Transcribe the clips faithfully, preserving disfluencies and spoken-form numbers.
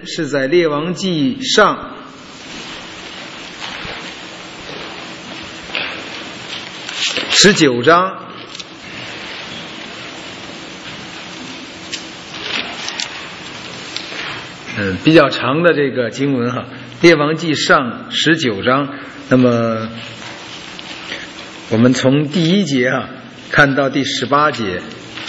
文是在列王记上十九章，嗯，比较长的这个经文哈，列王记上十九章。那么我们从第一节哈看到第十八节。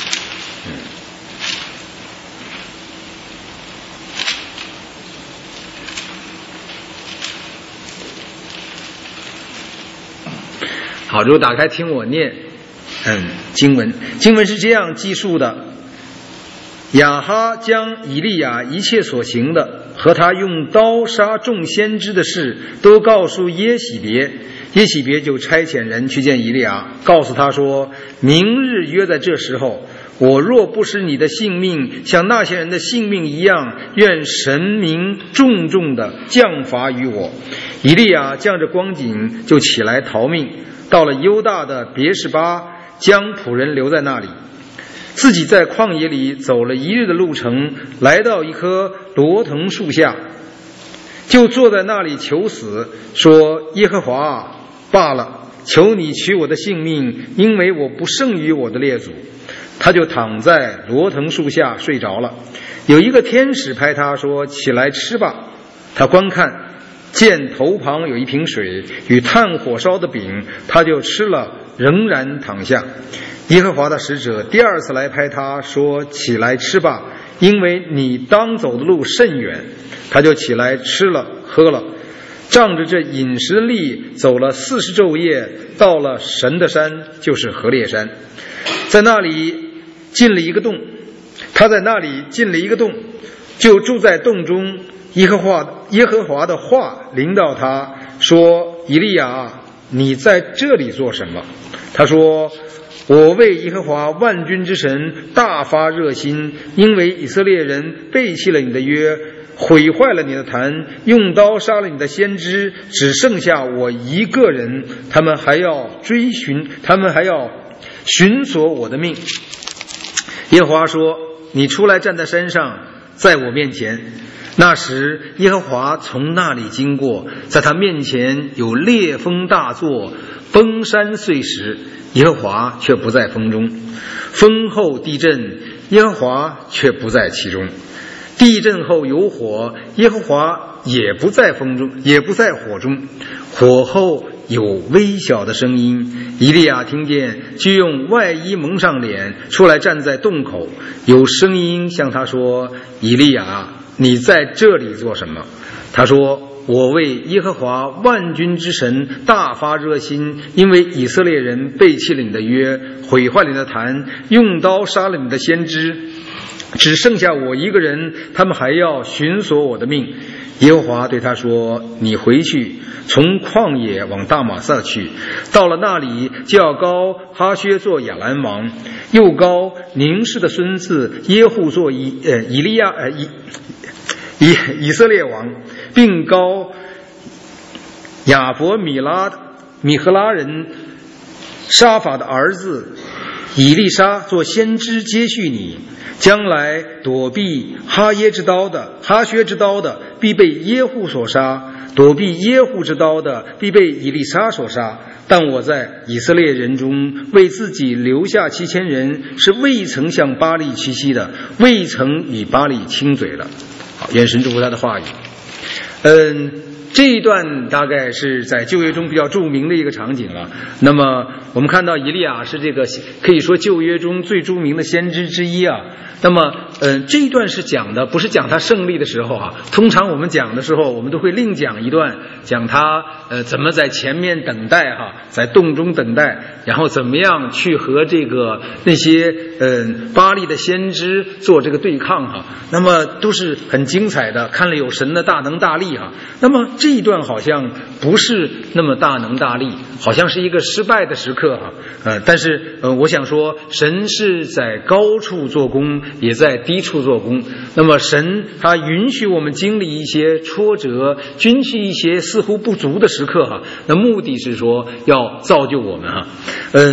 好，如果打开听我念，嗯，经文经文是这样记述的：亚哈将以利亚一切所行的和他用刀杀众先知的事都告诉耶洗别，耶洗别就差遣人去见以利亚，告诉他说：明日约在这时候，我若不使你的性命像那些人的性命一样，愿神明重重的降罚于我。以利亚将着光景就起来逃命，到了犹大的别是巴，将仆人留在那里，自己在旷野里走了一日的路程，来到一棵罗藤树下，就坐在那里求死，说：耶和华，罢了，求你取我的性命，因为我不胜于我的列祖。他就躺在罗藤树下睡着了。有一个天使拍他说：起来吃吧。他观看，见头旁有一瓶水与炭火烧的饼，他就吃了，仍然躺下。耶和华的使者第二次来拍他说：起来吃吧，因为你当走的路甚远。他就起来吃了喝了，仗着这饮食的力走了四十昼夜，到了神的山，就是何烈山，在那里进了一个洞。他在那里进了一个洞，就住在洞中。耶和华耶和华的话临到他说：以利亚，你在这里做什么？他说：我为耶和华万军之神大发热心，因为以色列人背弃了你的约，毁坏了你的坛，用刀杀了你的先知，只剩下我一个人，他们还要追寻，他们还要寻索我的命。耶和华说：你出来站在山上，在我面前。那时耶和华从那里经过，在他面前有烈风大作，崩山碎石，耶和华却不在风中。风后地震，耶和华却不在其中。地震后有火，耶和华也不在风中，也不在火中。火后有微小的声音，以利亚听见，就用外衣蒙上脸，出来站在洞口。有声音向他说：以利亚，你在这里做什么？他说：我为耶和华万军之神大发热心，因为以色列人背弃了你的约，毁坏了你的坛，用刀杀了你的先知，只剩下我一个人，他们还要寻索我的命。耶和华对他说：你回去，从旷野往大马色去，到了那里，就要膏哈薛做亚兰王，又膏宁氏的孙子耶户做以呃以利亚呃以以以色列王，并膏亚伯米拉米赫拉人沙法的儿子以利沙做先知，接续你。将来躲避哈耶之刀的哈薛之刀的，必被耶户所杀；躲避耶户之刀的，必被以利沙所杀。但我在以色列人中为自己留下七千人，是未曾向巴力屈膝的，未曾与巴力亲嘴的。好，愿神祝福他的话语。嗯，这一段大概是在旧约中比较著名的一个场景了。那么我们看到以利亚是这个可以说旧约中最著名的先知之一啊。那么嗯，这一段是讲的不是讲他胜利的时候啊，通常我们讲的时候我们都会另讲一段，讲他呃怎么在前面等待哈，在洞中等待，然后怎么样去和这个那些嗯巴力的先知做这个对抗哈。那么都是很精彩的，看了有神的大能大力哈。那么这一段好像不是那么大能大力，好像是一个失败的时刻哈。呃，但是呃，我想说，神是在高处做工，也在低处做工。那么神他允许我们经历一些挫折，允许一些似乎不足的时刻哈。那目的是说要造就我们哈。嗯，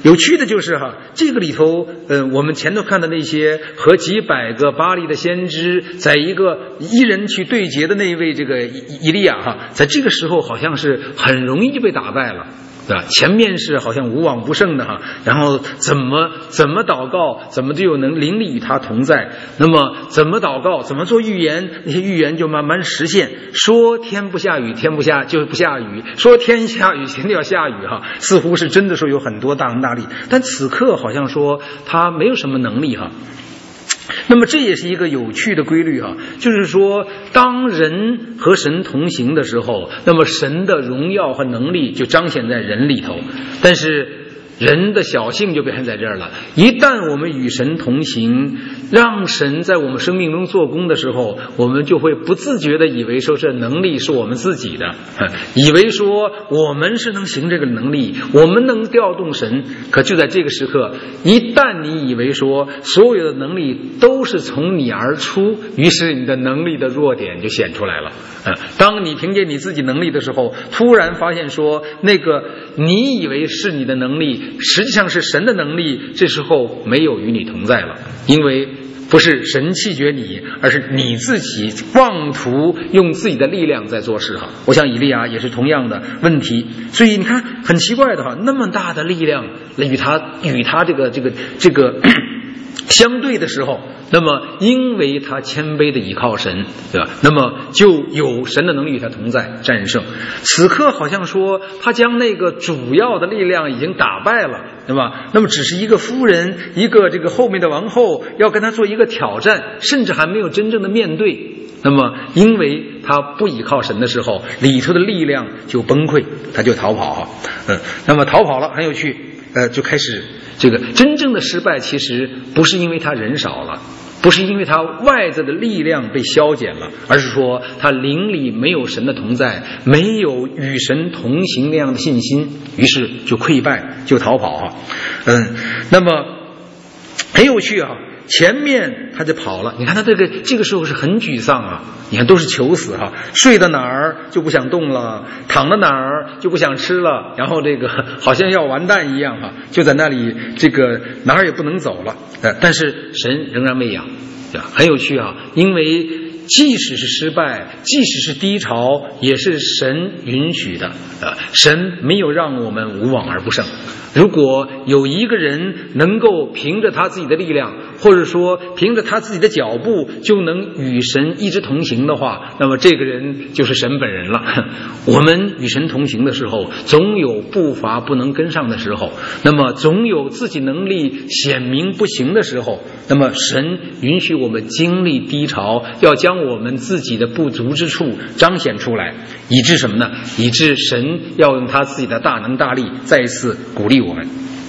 有趣的就是哈，这个里头，呃，我们前头看的那些和几百个巴黎的先知，在一个一人去对决的那一位这个以利亚哈，在这个时候好像是很容易就被打败了。对吧？前面是好像无往不胜的哈，然后怎么怎么祷告，怎么就有能灵力与他同在？那么怎么祷告，怎么做预言，那些预言就慢慢实现。说天不下雨，天不下就不下雨；说天下雨，天就要下雨哈。似乎是真的说有很多大能大力，但此刻好像说他没有什么能力哈。那么这也是一个有趣的规律哈，就是说当人和神同行的时候，那么神的荣耀和能力就彰显在人里头，但是人的小性就表现在这儿了。一旦我们与神同行，让神在我们生命中做工的时候，我们就会不自觉的以为说这能力是我们自己的，以为说我们是能行这个能力，我们能调动神。可就在这个时刻，一旦你以为说所有的能力都是从你而出，于是你的能力的弱点就显出来了。当你凭借你自己能力的时候，突然发现说那个你以为是你的能力，实际上是神的能力，这时候没有与你同在了，因为不是神弃绝你，而是你自己妄图用自己的力量在做事哈。我想以利亚也是同样的问题，所以你看很奇怪的哈，那么大的力量与他与他这个这个这个相对的时候，那么因为他谦卑的倚靠神，对吧？那么就有神的能力与他同在，战胜。此刻好像说他将那个主要的力量已经打败了，对吧？那么只是一个夫人，一个这个后面的王后要跟他做一个挑战，甚至还没有真正的面对。那么因为他不倚靠神的时候，里头的力量就崩溃，他就逃跑哈。嗯，那么逃跑了很有趣，呃，就开始这个真正的失败，其实不是因为他人少了，不是因为他外在的力量被消减了，而是说他灵里没有神的同在，没有与神同行那样的信心，于是就溃败，就逃跑哈。嗯，那么很有趣啊。前面他就跑了，你看他这个这个时候是很沮丧啊，你看都是求死哈，睡到哪儿就不想动了，躺到哪儿就不想吃了，然后这个好像要完蛋一样哈，就在那里这个哪儿也不能走了。呃，但是神仍然喂养，对吧？很有趣啊，因为即使是失败，即使是低潮，也是神允许的。呃，神没有让我们无往而不胜。如果有一个人能够凭着他自己的力量，或者说凭着他自己的脚步就能与神一直同行的话，那么这个人就是神本人了。我们与神同行的时候，总有步伐不能跟上的时候，那么总有自己能力显明不行的时候，那么神允许我们经历低潮，要将我们自己的不足之处彰显出来，以致什么呢？以致神要用他自己的大能大力再一次鼓励我们。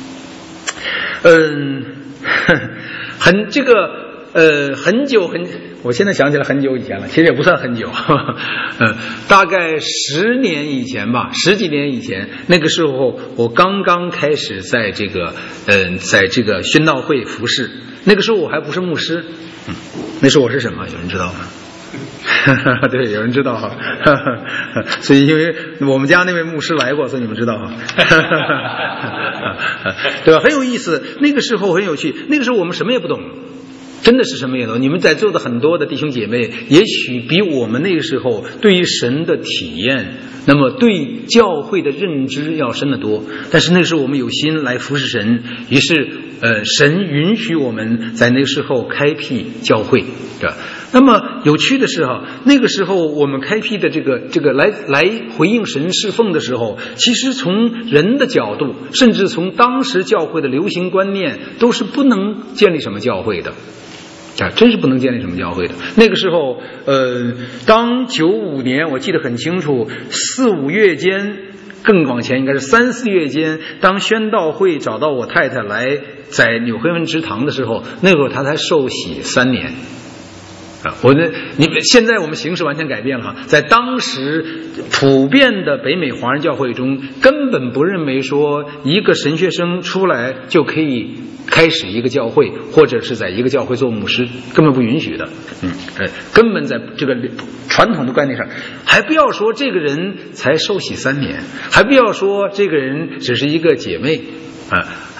嗯，很这个呃很久很，我现在想起来很久以前了，其实也不算很久，嗯，大概十年以前吧，十几年以前，那个时候我刚刚开始在这个嗯、呃，在这个宣道会服侍，那个时候我还不是牧师，嗯，那时候我是什么？有人知道吗？对，有人知道哈，所以因为我们家那位牧师来过，所以你们知道哈，对吧？很有意思。那个时候很有趣，那个时候我们什么也不懂，真的是什么也懂。你们在座的很多的弟兄姐妹，也许比我们那个时候对于神的体验，那么对教会的认知要深得多。但是那个时候我们有心来服侍神，于是呃，神允许我们在那个时候开辟教会，对吧？那么有趣的是哈，那个时候我们开辟的这个这个来来回应神侍奉的时候，其实从人的角度，甚至从当时教会的流行观念，都是不能建立什么教会的。啊，真是不能建立什么教会的。那个时候，呃，当九五年，我记得很清楚，四五月间，更往前应该是三四月间，当宣道会找到我太太来在纽黑文职堂的时候，那会儿她才受洗三年。啊，我的，你们现在我们形势完全改变了哈，在当时普遍的北美华人教会中，根本不认为说一个神学生出来就可以开始一个教会，或者是在一个教会做牧师，根本不允许的。嗯，呃，根本在这个传统的观念上，还不要说这个人才受洗三年，还不要说这个人只是一个姐妹啊。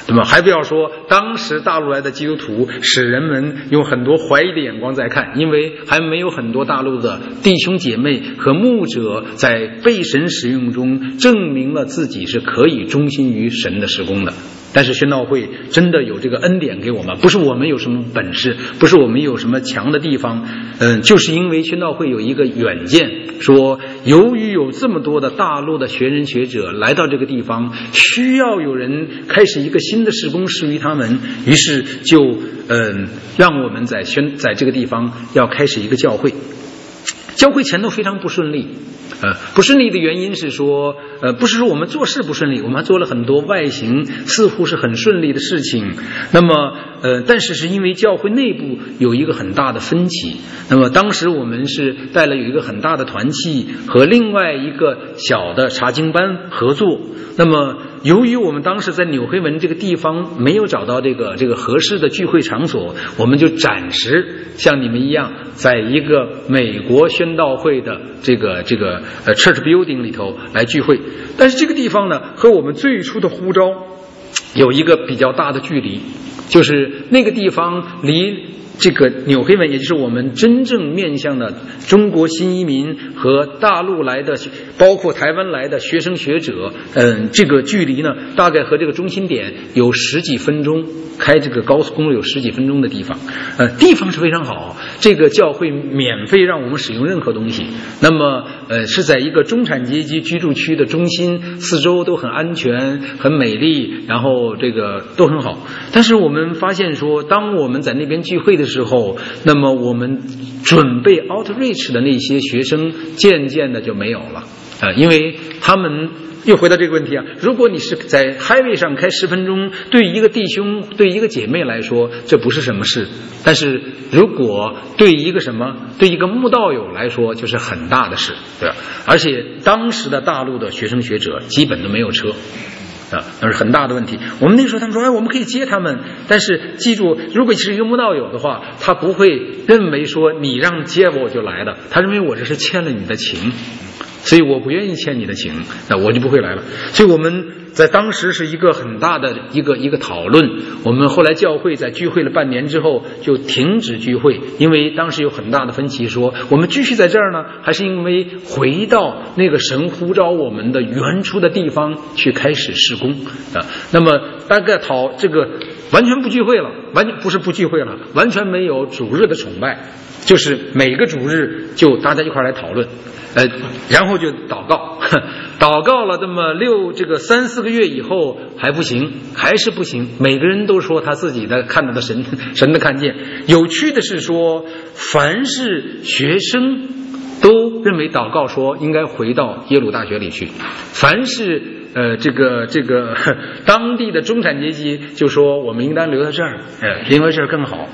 对吧？还不要说当时大陆来的基督徒使人们用很多怀疑的眼光在看，因为还没有很多大陆的弟兄姐妹和牧者在被神使用中证明了自己是可以忠心于神的事工的。但是宣道会真的有这个恩典给我们，不是我们有什么本事，不是我们有什么强的地方，嗯，就是因为宣道会有一个远见，说由于有这么多的大陆的学人学者来到这个地方，需要有人开始一个新的事工施于他们，于是就嗯让我们在宣在这个地方要开始一个教会。教会前头非常不顺利，呃，不顺利的原因是说，呃，不是说我们做事不顺利，我们还做了很多外形似乎是很顺利的事情。那么，呃，但是是因为教会内部有一个很大的分歧。那么当时我们是带了有一个很大的团契和另外一个小的查经班合作。那么由于我们当时在纽黑文这个地方没有找到这个这个合适的聚会场所，我们就暂时像你们一样，在一个美国宣道会的这个这个呃 church building 里头来聚会。但是这个地方呢，和我们最初的呼召有一个比较大的距离，就是那个地方离这个纽黑文，也就是我们真正面向的中国新移民和大陆来的，包括台湾来的学生学者，嗯，这个距离呢，大概和这个中心点有十几分钟，开这个高速公路有十几分钟的地方。呃，地方是非常好，这个教会免费让我们使用任何东西。那么，呃，是在一个中产阶级居住区的中心，四周都很安全、很美丽，然后这个都很好。但是我们发现说，当我们在那边聚会的时候，那么我们准备 outreach 的那些学生渐渐的就没有了，呃，因为他们又回到这个问题啊，如果你是在 highway 上开十分钟，对一个弟兄对一个姐妹来说这不是什么事，但是如果对一个什么对一个慕道友来说就是很大的事，对吧？而且当时的大陆的学生学者基本都没有车啊，那是很大的问题。我们那个时候他们说，哎，我们可以接他们，但是记住，如果是一个慕道友的话，他不会认为说你让接我就来的，他认为我这是欠了你的情，所以我不愿意欠你的情，那我就不会来了。所以我们在当时是一个很大的一个一个讨论。我们后来教会在聚会了半年之后就停止聚会，因为当时有很大的分歧，说我们继续在这儿呢，还是因为回到那个神呼召我们的原初的地方去开始事工啊？那么大概讨这个完全不聚会了，完全不是不聚会了，完全没有主日的崇拜，就是每个主日就大家一块来讨论。呃，然后就祷告，祷告了这么六这个三四个月以后还不行，还是不行。每个人都说他自己的看到的神神的看见。有趣的是说，凡是学生都认为祷告说应该回到耶鲁大学里去，凡是呃这个这个当地的中产阶级就说我们应当留在这儿，呃，因为这儿更好。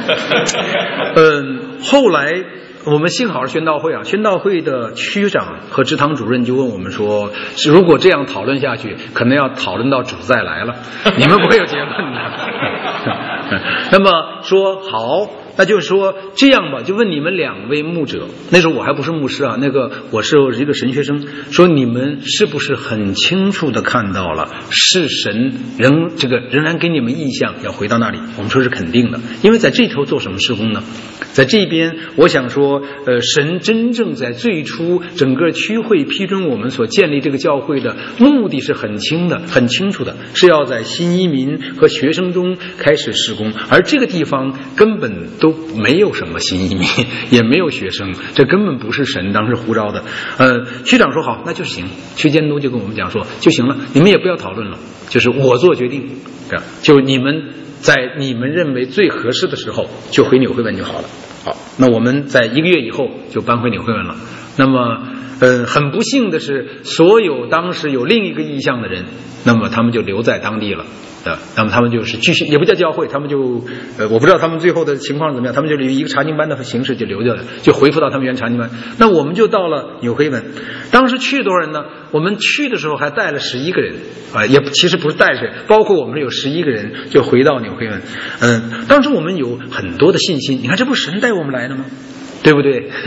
嗯，后来。我们幸好是宣道会啊，宣道会的区长和支堂主任就问我们说，是如果这样讨论下去，可能要讨论到主再来了，你们不会有结论的。那么说好，那就是说这样吧，就问你们两位牧者，那时候我还不是牧师啊，那个我是一个神学生，说你们是不是很清楚的看到了是神仍这个仍然给你们意向要回到那里？我们说是肯定的，因为在这头做什么事工呢？在这边我想说呃，神真正在最初整个区会批准我们所建立这个教会的目的是很清的很清楚的，是要在新移民和学生中开始事工，而这个地方根本都没有什么新移民，也没有学生，这根本不是神当时呼召的。呃，区长说好，那就行。区监督就跟我们讲说就行了，你们也不要讨论了，就是我做决定，对吧？就你们在你们认为最合适的时候就回纽黑文就好了。好，那我们在一个月以后就搬回纽黑文了。那么呃，很不幸的是，所有当时有另一个意向的人，那么他们就留在当地了。呃，那么他们就是继续，也不叫教会，他们就呃，我不知道他们最后的情况怎么样，他们就以一个查经班的形式就留下来，就回复到他们原查经班。那我们就到了纽黑文，当时去多少人呢？我们去的时候还带了十一个人啊、呃，也其实不是带谁，包括我们有十一个人就回到纽黑文。嗯、呃，当时我们有很多的信心，你看这不是神带我们来的吗？对不对？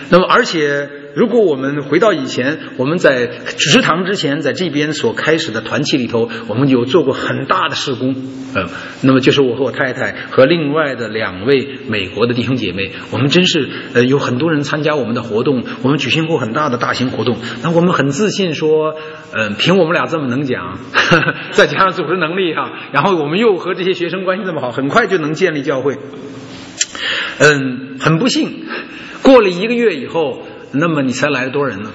那么而且如果我们回到以前，我们在植堂之前在这边所开始的团契里头，我们有做过很大的事工，呃，那么就是我和我太太和另外的两位美国的弟兄姐妹，我们真是呃有很多人参加我们的活动，我们举行过很大的大型活动，那我们很自信说，呃，凭我们俩这么能讲，呵呵再加上组织能力哈、啊，然后我们又和这些学生关系这么好，很快就能建立教会。嗯，很不幸，过了一个月以后，那么你才来了多少人呢？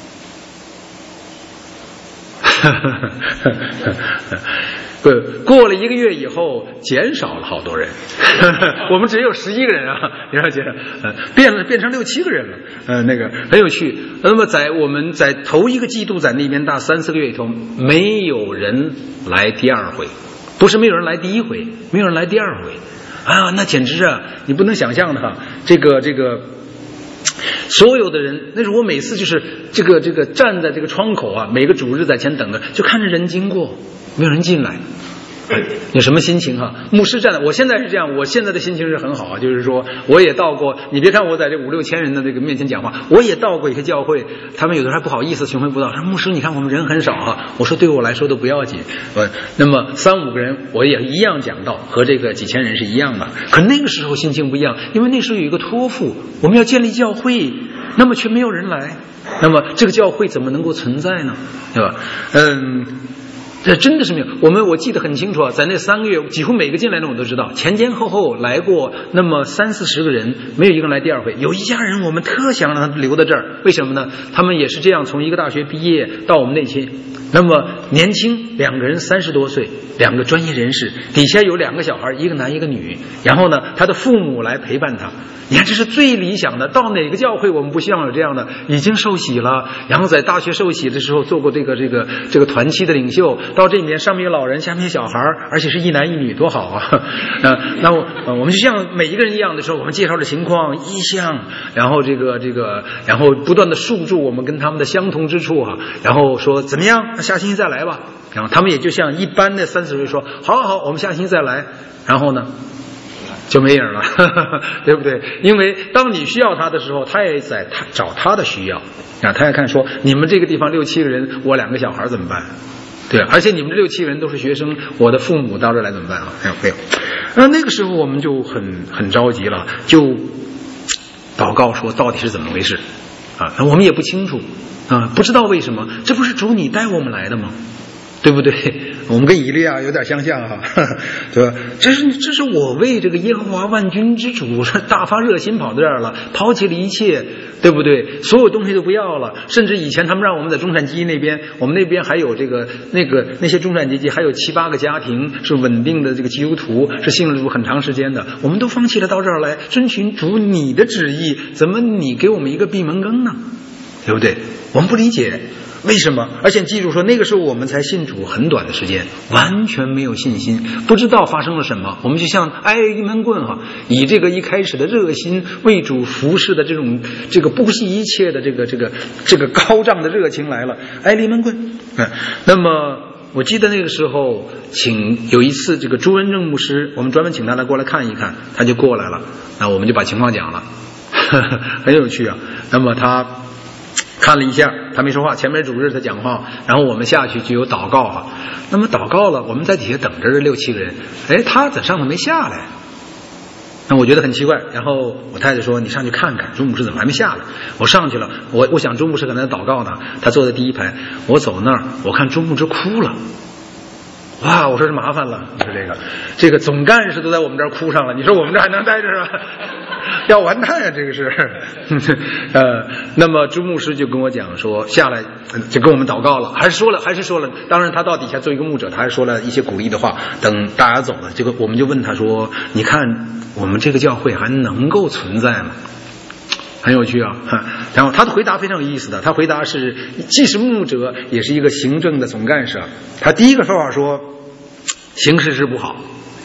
过过了一个月以后，减少了好多人，我们只有十一个人啊，你了解，呃，变了变成六七个人了，呃，那个很有趣。那么在我们在头一个季度在那边大三四个月里头，没有人来第二回，不是没有人来第一回，没有人来第二回。啊，那简直啊，你不能想象的哈！这个这个，所有的人，那是我每次就是这个这个站在这个窗口啊，每个主日在前等着，就看着人经过，没有人进来。有什么心情哈？牧师站的，我现在是这样，我现在的心情是很好啊，就是说我也到过，你别看我在这五六千人的这个面前讲话，我也到过一些教会，他们有的还不好意思询问不到，说牧师你看我们人很少哈，我说对我来说都不要紧，呃，那么三五个人我也一样讲到，和这个几千人是一样的，可那个时候心情不一样，因为那时候有一个托付，我们要建立教会，那么却没有人来，那么这个教会怎么能够存在呢？对吧？嗯。这真的是没有，我们我记得很清楚啊，在那三个月，几乎每个进来的我都知道，前前后后来过那么三四十个人，没有一个人来第二回。有一家人我们特想让他留在这儿，为什么呢？他们也是这样，从一个大学毕业到我们那些，那么年轻，两个人三十多岁，两个专业人士，底下有两个小孩，一个男一个女，然后呢，他的父母来陪伴他。你看，这是最理想的。到哪个教会我们不希望有这样的？已经受洗了，然后在大学受洗的时候做过这个这个这个团契的领袖。到这里面上面有老人，下面有小孩，而且是一男一女，多好啊！呃，那我呃我们就像每一个人一样的时候，我们介绍的情况、意向，然后这个这个，然后不断的述住我们跟他们的相同之处哈、啊，然后说怎么样？那下星期再来吧。然后他们也就像一般的三四岁说，好好好，我们下星期再来。然后呢？就没影了，呵呵，对不对？因为当你需要他的时候，他也在他找他的需要啊，他也看说你们这个地方六七个人，我两个小孩怎么办？对，而且你们这六七个人都是学生，我的父母到这来怎么办啊？没有没有。那那个时候我们就很很着急了，就祷告说到底是怎么回事啊？我们也不清楚啊，不知道为什么，这不是主你带我们来的吗？对不对？我们跟以利亚有点相像哈，对吧？这是这是我为这个耶和华万军之主大发热心跑到这儿了，抛弃了一切，对不对？所有东西都不要了，甚至以前他们让我们在中产阶级那边，我们那边还有这个那个那些中产阶级还有七八个家庭是稳定的这个基督徒，是信了主很长时间的，我们都放弃了到这儿来遵循主你的旨意，怎么你给我们一个闭门羹呢？对不对？我们不理解。为什么？而且记住说，那个时候我们才信主很短的时间，完全没有信心，不知道发生了什么。我们就像挨一闷棍哈，以这个一开始的热心为主服侍的这种这个不惜一切的这个这个这个高涨的热情来了，挨了一闷棍。嗯，那么我记得那个时候，请有一次这个朱文正牧师，我们专门请他来过来看一看，他就过来了，那我们就把情况讲了，呵呵，很有趣啊。那么他看了一下，他没说话，前面主日他讲话，然后我们下去就有祷告哈。那么祷告了，我们在底下等着这六七个人，哎，他在上头没下来，那我觉得很奇怪。然后我太太说：“你上去看看，朱牧师怎么还没下来？”我上去了，我我想朱牧师可能在祷告呢，他坐在第一排，我走那儿，我看朱牧师哭了。哇！我说是麻烦了，你说这个这个总干事都在我们这儿哭上了，你说我们这还能待着啊？要完蛋啊！这个是，呃，那么朱牧师就跟我讲说，下来就跟我们祷告了，还是说了，还是说了。当然，他到底下做一个牧者，他还说了一些鼓励的话。等大家走了，这个我们就问他说：“你看，我们这个教会还能够存在吗？”很有趣啊，然后他的回答非常有意思的，他回答是既是牧者，也是一个行政的总干事。他第一个说法说，形势是不好，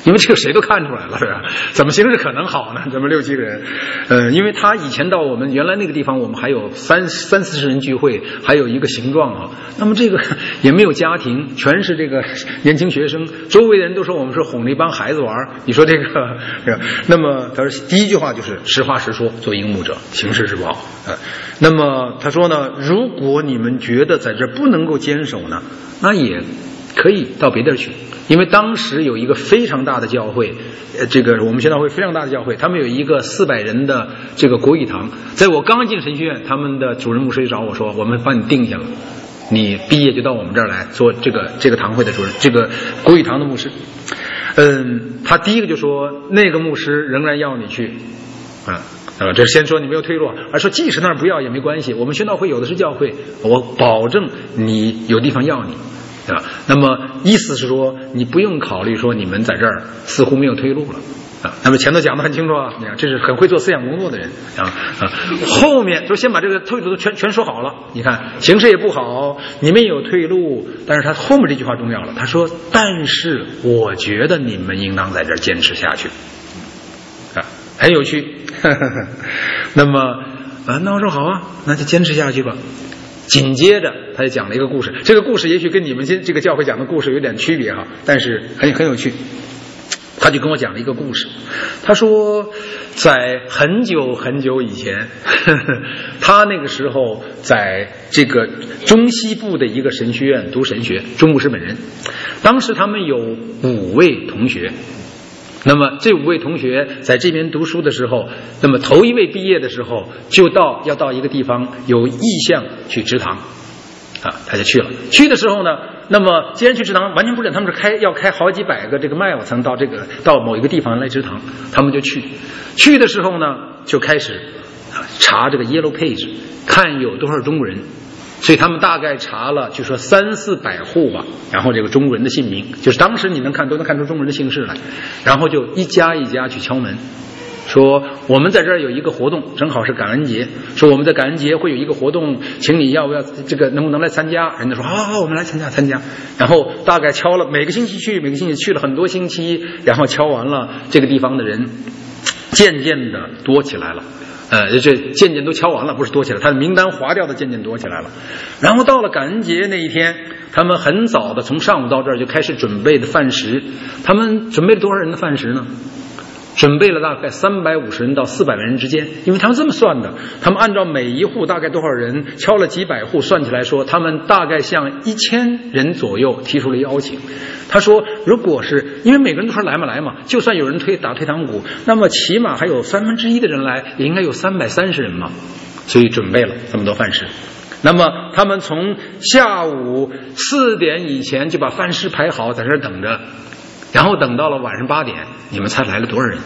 因为这个谁都看出来了，是吧？怎么形势可能好呢？这么六七个人，呃，因为他以前到我们原来那个地方，我们还有三三四十人聚会，还有一个形状啊。那么这个也没有家庭，全是这个年轻学生，周围的人都说我们是哄着一帮孩子玩。你说这个，这个，那么他说第一句话就是实话实说，做一个牧者，行事是不好。呃，那么他说呢，如果你们觉得在这不能够坚守呢，那也可以到别地儿去。因为当时有一个非常大的教会，呃，这个我们宣道会非常大的教会，他们有一个四百人的这个国语堂。在我刚进神学院，他们的主任牧师就找我说，我们帮你定下了，你毕业就到我们这儿来做这个这个堂会的主任，这个国语堂的牧师。嗯，他第一个就说那个牧师仍然要你去啊。呃，这先说你没有退路，而说即使那儿不要也没关系，我们宣道会有的是教会，我保证你有地方要你。啊，那么意思是说，你不用考虑说你们在这儿似乎没有退路了啊。那么前头讲得很清楚啊，你看这是很会做思想工作的人啊啊。后面就先把这个退路都全全说好了。你看形势也不好，你们有退路，但是他后面这句话重要了，他说：“但是我觉得你们应当在这儿坚持下去。”啊，很有趣。呵呵呵那么啊，那我说好啊，那就坚持下去吧。紧接着他就讲了一个故事，这个故事也许跟你们这个教会讲的故事有点区别哈，但是很很有趣。他就跟我讲了一个故事，他说在很久很久以前，呵呵他那个时候在这个中西部的一个神学院读神学，中牧师本人，当时他们有五位同学。那么这五位同学在这边读书的时候，那么头一位毕业的时候就到要到一个地方有意向去植堂啊，他就去了。去的时候呢，那么既然去植堂，完全不知道他们是开要开好几百个这个 mile 才能到这个到某一个地方来植堂，他们就去。去的时候呢，就开始查这个 Yellow Page， 看有多少中国人。所以他们大概查了就说三四百户吧，然后这个中国人的姓名，就是当时你能看都能看出中国人的姓氏来，然后就一家一家去敲门，说我们在这儿有一个活动，正好是感恩节，说我们在感恩节会有一个活动，请你要不要这个能不能来参加？人家说好好好，我们来参加参加。然后大概敲了每个星期去，每个星期去了很多星期，然后敲完了，这个地方的人渐渐的多起来了。呃，这渐渐都敲完了，不是多起来，他的名单划掉的渐渐多起来了。然后到了感恩节那一天，他们很早的从上午到这儿就开始准备的饭食。他们准备了多少人的饭食呢？准备了大概三百五十人到四百人之间，因为他们这么算的，他们按照每一户大概多少人，敲了几百户，算起来说，他们大概向一千人左右提出了邀请。他说，如果是因为每个人都说来嘛来嘛，就算有人推打退堂鼓，那么起码还有三分之一的人来，也应该有三百三十人嘛，所以准备了这么多饭食。那么他们从下午四点以前就把饭食排好，在这儿等着。然后等到了晚上八点，你们猜来了多少人？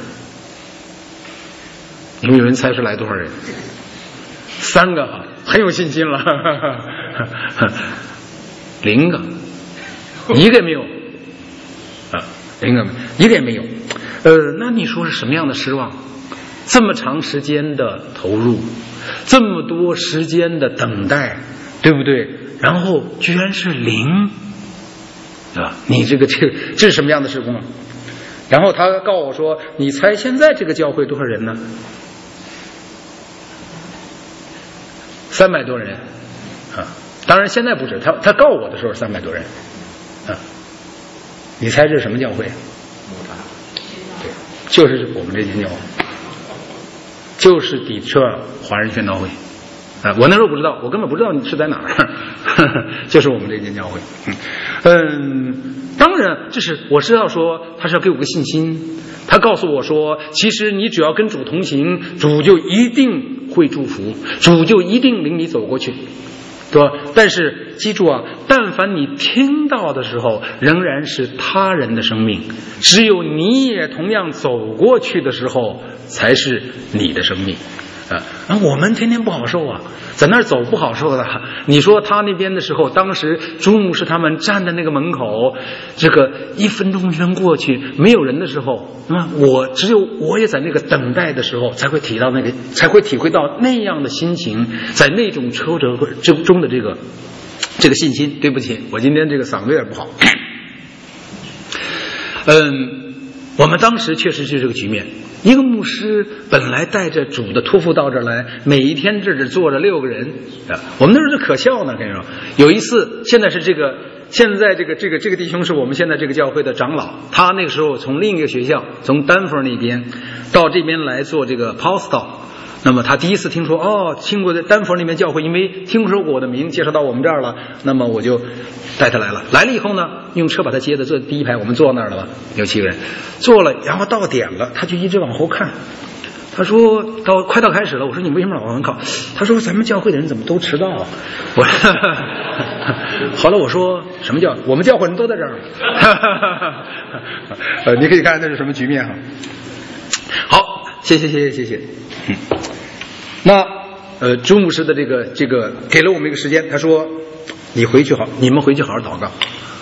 你们有人猜出来多少人？三个，很有信心了。零个，一个也没有啊，零个一个也没有。呃，那你说是什么样的失望？这么长时间的投入，这么多时间的等待，对不对？然后居然是零。对吧？你这个这个这是什么样的事工啊？然后他告诉我说：“你猜现在这个教会多少人呢？三百多人啊！当然现在不止，他他告我的时候三百多人啊！你猜这是什么教会？对，就是我们这间教会，就是底特华人宣道会。”啊，我那时候不知道，我根本不知道你是在哪儿，呵呵，就是我们这间教会。嗯，当然，这是我知道说他是要给我个信心，他告诉我说，其实你只要跟主同行，主就一定会祝福，主就一定领你走过去，对吧？但是记住啊，但凡你听到的时候，仍然是他人的生命，只有你也同样走过去的时候，才是你的生命。啊，我们天天不好受啊，在那儿走不好受的。你说他那边的时候，当时朱牧师他们站在那个门口，这个一分钟一分过去没有人的时候，那么我只有我也在那个等待的时候，才会体到那个，才会体会到那样的心情，在那种挫折之中的这个这个信心。对不起，我今天这个嗓子有点不好。嗯。 我们当时确实是这个局面，一个牧师本来带着主的托付到这儿来，每一天这只坐着六个人啊，我们那时候是可笑呢。跟你说，有一次，现在是这个，现在这个这个这个弟兄是我们现在这个教会的长老，他那个时候从另一个学校，从丹佛那边到这边来做这个 postdoc。那么他第一次听说，哦，听过在丹佛那边教会，因为听说过我的名，介绍到我们这儿了，那么我就带他来了。来了以后呢，用车把他接的，坐第一排，我们坐那儿了吧，有七个人坐了，然后到点了，他就一直往后看。他说到快到开始了，我说你为什么老往后看？他说咱们教会的人怎么都迟到啊？我后来我说什么叫我们教会人都在这儿？呃，你可以看那是什么局面哈。好，谢谢谢谢谢谢。嗯，那呃，朱牧师的这个这个给了我们一个时间，他说你回去好，你们回去好好祷告。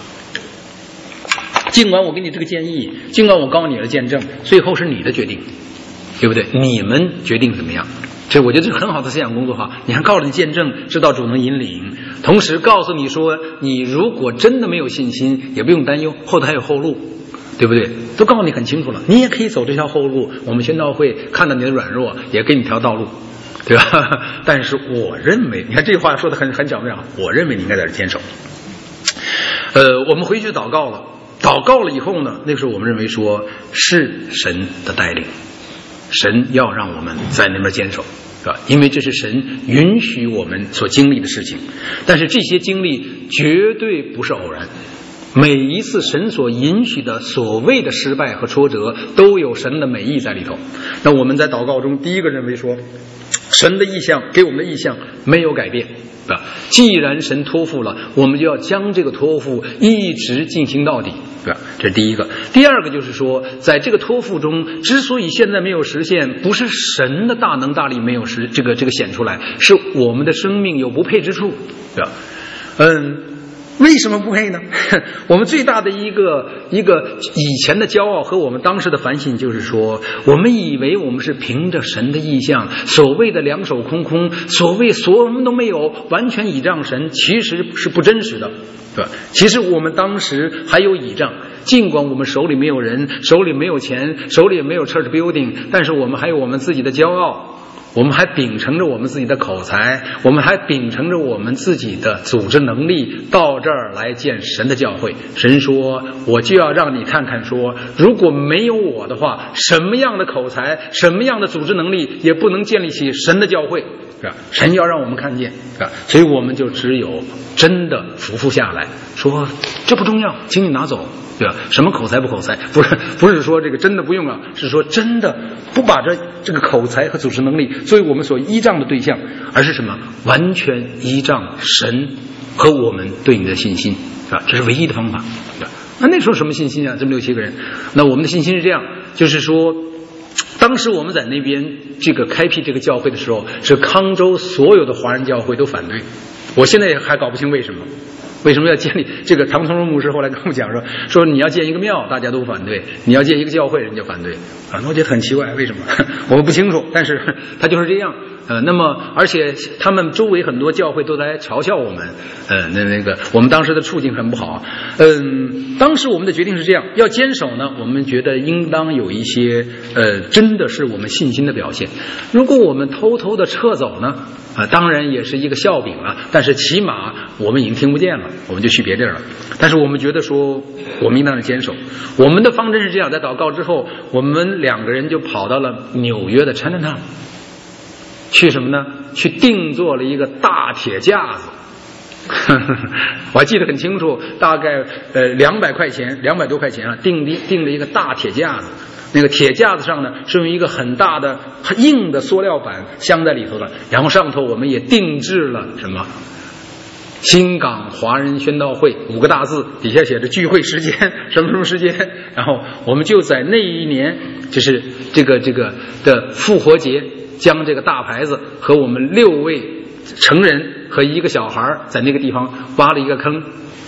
尽管我给你这个建议，尽管我告诉你的见证，最后是你的决定，对不对？你们决定怎么样？这我觉得这是很好的思想工作哈。你还告诉你见证，知道主能引领，同时告诉你说，你如果真的没有信心，也不用担忧，后头还有后路。对不对？都告诉你很清楚了，你也可以走这条后路。我们宣道会看到你的软弱，也给你条道路，对吧？但是我认为，你看这句话说的很很巧妙，我认为你应该在这坚守。呃，我们回去祷告了，祷告了以后呢，那个时候我们认为说是神的带领，神要让我们在那边坚守，是吧？因为这是神允许我们所经历的事情，但是这些经历绝对不是偶然。每一次神所允许的所谓的失败和挫折，都有神的美意在里头。那我们在祷告中，第一个认为说，神的意象给我们的意象没有改变，对吧？既然神托付了，我们就要将这个托付一直进行到底，对吧？这是第一个。第二个就是说，在这个托付中，之所以现在没有实现，不是神的大能大力没有实这个这个显出来，是我们的生命有不配之处，对吧？嗯。为什么不配呢？我们最大的一个一个以前的骄傲和我们当时的反省就是说，我们以为我们是凭着神的意象，所谓的两手空空，所谓所什么都没有，完全倚仗神，其实是不真实的，对吧？其实我们当时还有倚仗，尽管我们手里没有人，手里没有钱，手里也没有 church building， 但是我们还有我们自己的骄傲。我们还秉承着我们自己的口才，我们还秉承着我们自己的组织能力，到这儿来见神的教会。神说，我就要让你看看说，如果没有我的话，什么样的口才，什么样的组织能力，也不能建立起神的教会，是吧？神要让我们看见，是吧？所以我们就只有真的俯伏下来说，这不重要，请你拿走，对吧？什么口才不口才，不是不是说这个真的不用啊，是说真的不把这这个口才和组织能力作为我们所依仗的对象，而是什么？完全依仗神和我们对你的信心，是吧？这是唯一的方法，对吧？那那时候什么信心啊？这么六七个人，那我们的信心是这样，就是说，当时我们在那边这个开辟这个教会的时候，是康州所有的华人教会都反对，我现在还搞不清为什么。为什么要建立这个？唐同荣牧师后来跟我讲说，说你要建一个庙，大家都反对；你要建一个教会，人家反对。啊，那我觉得很奇怪，为什么？我们不清楚，但是他就是这样。呃，那么而且他们周围很多教会都来嘲笑我们。呃，那那个我们当时的处境很不好。嗯，当时我们的决定是这样：要坚守呢，我们觉得应当有一些呃，真的是我们信心的表现。如果我们偷偷的撤走呢？啊，当然也是一个笑柄了，但是起码我们已经听不见了，我们就去别地儿了。但是我们觉得说，我们应当是坚守。我们的方针是这样，在祷告之后，我们两个人就跑到了纽约的 Chinatown， 去什么呢？去定做了一个大铁架子。我还记得很清楚，大概呃两百块钱，两百多块钱啊，定定定了一个大铁架子。那个铁架子上呢，是用一个很大的很硬的塑料板镶在里头的，然后上头我们也定制了什么新港华人宣道会五个大字，底下写着聚会时间什么什么时间，然后我们就在那一年，就是这个这个的复活节，将这个大牌子和我们六位成人和一个小孩在那个地方挖了一个坑，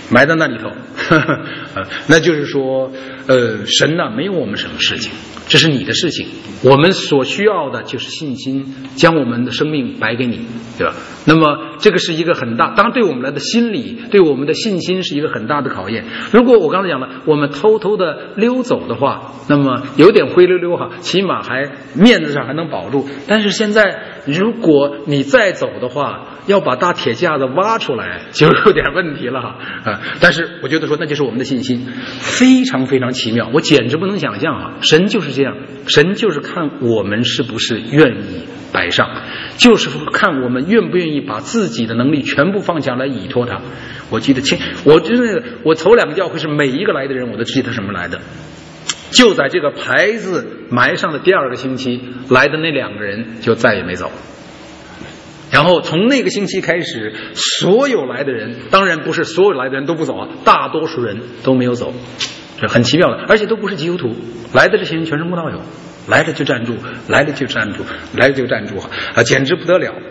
埋在那里头，呵呵呃，那就是说，呃，神呐、啊，没有我们什么事情，这是你的事情。我们所需要的就是信心，将我们的生命白给你，对吧？那么这个是一个很大，当然对我们来的心理，对我们的信心是一个很大的考验。如果我刚才讲了，我们偷偷的溜走的话，那么有点灰溜溜哈，起码还面子上还能保住。但是现在，如果你再走的话，要把大铁架子挖出来就有点问题了哈啊！但是我觉得说那就是我们的信心，非常非常奇妙，我简直不能想象啊！神就是这样，神就是看我们是不是愿意摆上，就是看我们愿不愿意把自己的能力全部放下来依托他。我记得清，我真的我头两个教会是每一个来的人我都记得什么来的。就在这个牌子埋上的第二个星期来的那两个人就再也没走。然后从那个星期开始，所有来的人，当然不是所有来的人都不走啊，大多数人都没有走，这很奇妙的，而且都不是基督徒，来的这些人全是慕道友，来了就站住，来了就站住，来了就站住啊，简直不得了。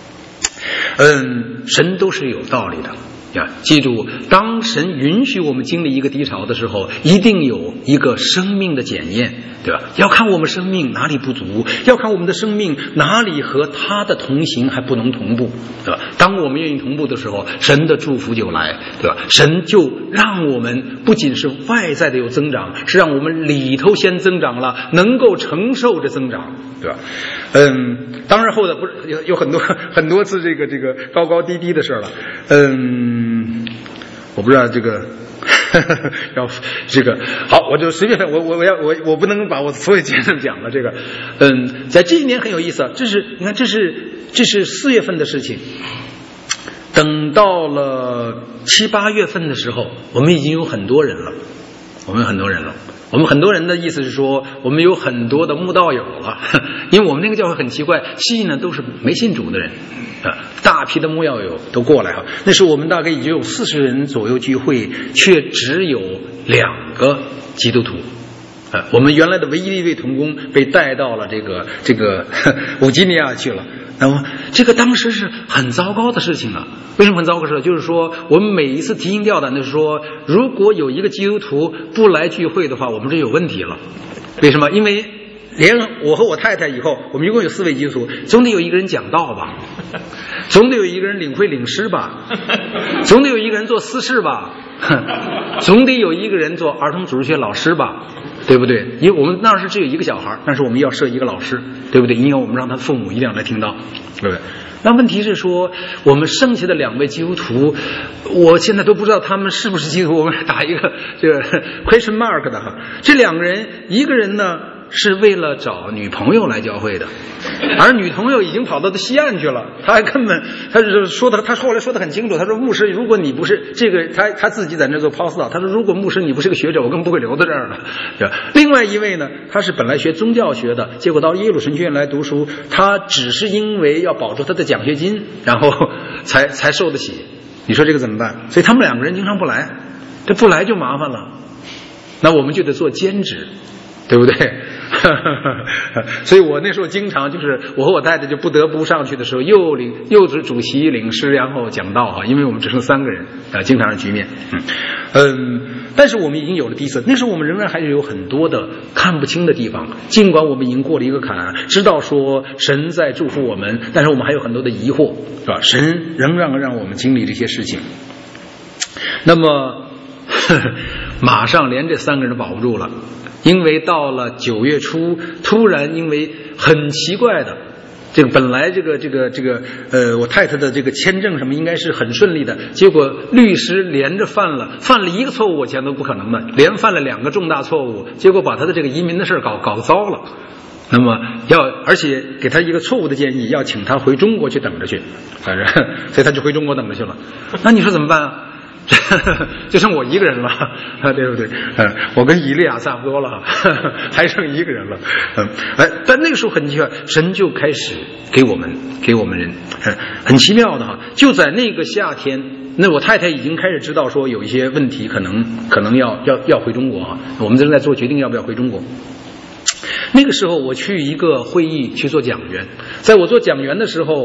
嗯，神都是有道理的呀，记住，当神允许我们经历一个低潮的时候，一定有一个生命的检验，对吧？要看我们生命哪里不足，要看我们的生命哪里和他的同行还不能同步，对吧？当我们愿意同步的时候，神的祝福就来，对吧？神就让我们不仅是外在的有增长，是让我们里头先增长了，能够承受着增长，对吧？嗯，当然后的不是有有很多很多次这个这个高高低低的事了，嗯，我不知道这个要这个好，我就随便我我我要我我不能把我所有见证讲了这个，嗯，在这一年很有意思啊，这是你看这是这是四月份的事情，等到了七八月份的时候，我们已经有很多人了，我们有很多人了。我们很多人的意思是说，我们有很多的慕道友了，因为我们那个教会很奇怪，吸引的都是没信主的人，啊，大批的慕道友都过来哈。那时候我们大概已经有四十人左右聚会，却只有两个基督徒。啊，我们原来的唯一的一位同工被带到了这个这个乌基尼亚去了。那么这个当时是很糟糕的事情啊！为什么很糟糕的事？就是说，我们每一次提心吊胆的说，如果有一个基督徒不来聚会的话，我们这有问题了。为什么？因为连我和我太太以后，我们一共有四位基督徒，总得有一个人讲道吧，总得有一个人领会领诗吧，总得有一个人做司事吧，总得有一个人做儿童主日学老师吧。对不对？因为我们那时只有一个小孩，但是我们要设一个老师，对不对？因为我们让他父母一定要来听到，对不对？那问题是说，我们剩下的两位基督徒，我现在都不知道他们是不是基督徒，我们打一个这个 question mark 的哈。这两个人，一个人呢是为了找女朋友来教会的，而女朋友已经跑到西岸去了，他还根本他是说的，他后来说的很清楚，他说牧师，如果你不是这个，他他自己在那做 postdoc， 他说如果牧师你不是个学者，我更不会留在这儿了。对吧？另外一位呢，他是本来学宗教学的，结果到耶鲁神学院来读书，他只是因为要保住他的奖学金，然后才才受得起。你说这个怎么办？所以他们两个人经常不来，这不来就麻烦了，那我们就得做兼职，对不对？所以我那时候经常就是我和我太太就不得不上去的时候，又领又是主席领诗，然后讲道啊，因为我们只剩三个人啊，经常是局面。嗯嗯，但是我们已经有了第一次，那时候我们仍然还是有很多的看不清的地方，尽管我们已经过了一个坎，知道说神在祝福我们，但是我们还有很多的疑惑，是吧？神仍然让我们经历这些事情。那么呵呵马上连这三个人都保不住了。因为到了九月初，突然因为很奇怪的，这个本来这个这个这个呃，我太太的这个签证什么应该是很顺利的，结果律师连着犯了犯了一个错误，我想都不可能的，连犯了两个重大错误，结果把他的这个移民的事搞搞糟了。那么要而且给他一个错误的建议，要请他回中国去等着去，反正所以他就回中国等着去了。那你说怎么办啊？就剩我一个人了，对不对？嗯，我跟以利亚差不多了，还剩一个人了。嗯，哎，但那个时候很奇怪，神就开始给我们给我们人，嗯，很奇妙的哈。就在那个夏天，那我太太已经开始知道说有一些问题，可能可能要要要回中国啊。我们正在做决定要不要回中国。那个时候我去一个会议去做讲员，在我做讲员的时候，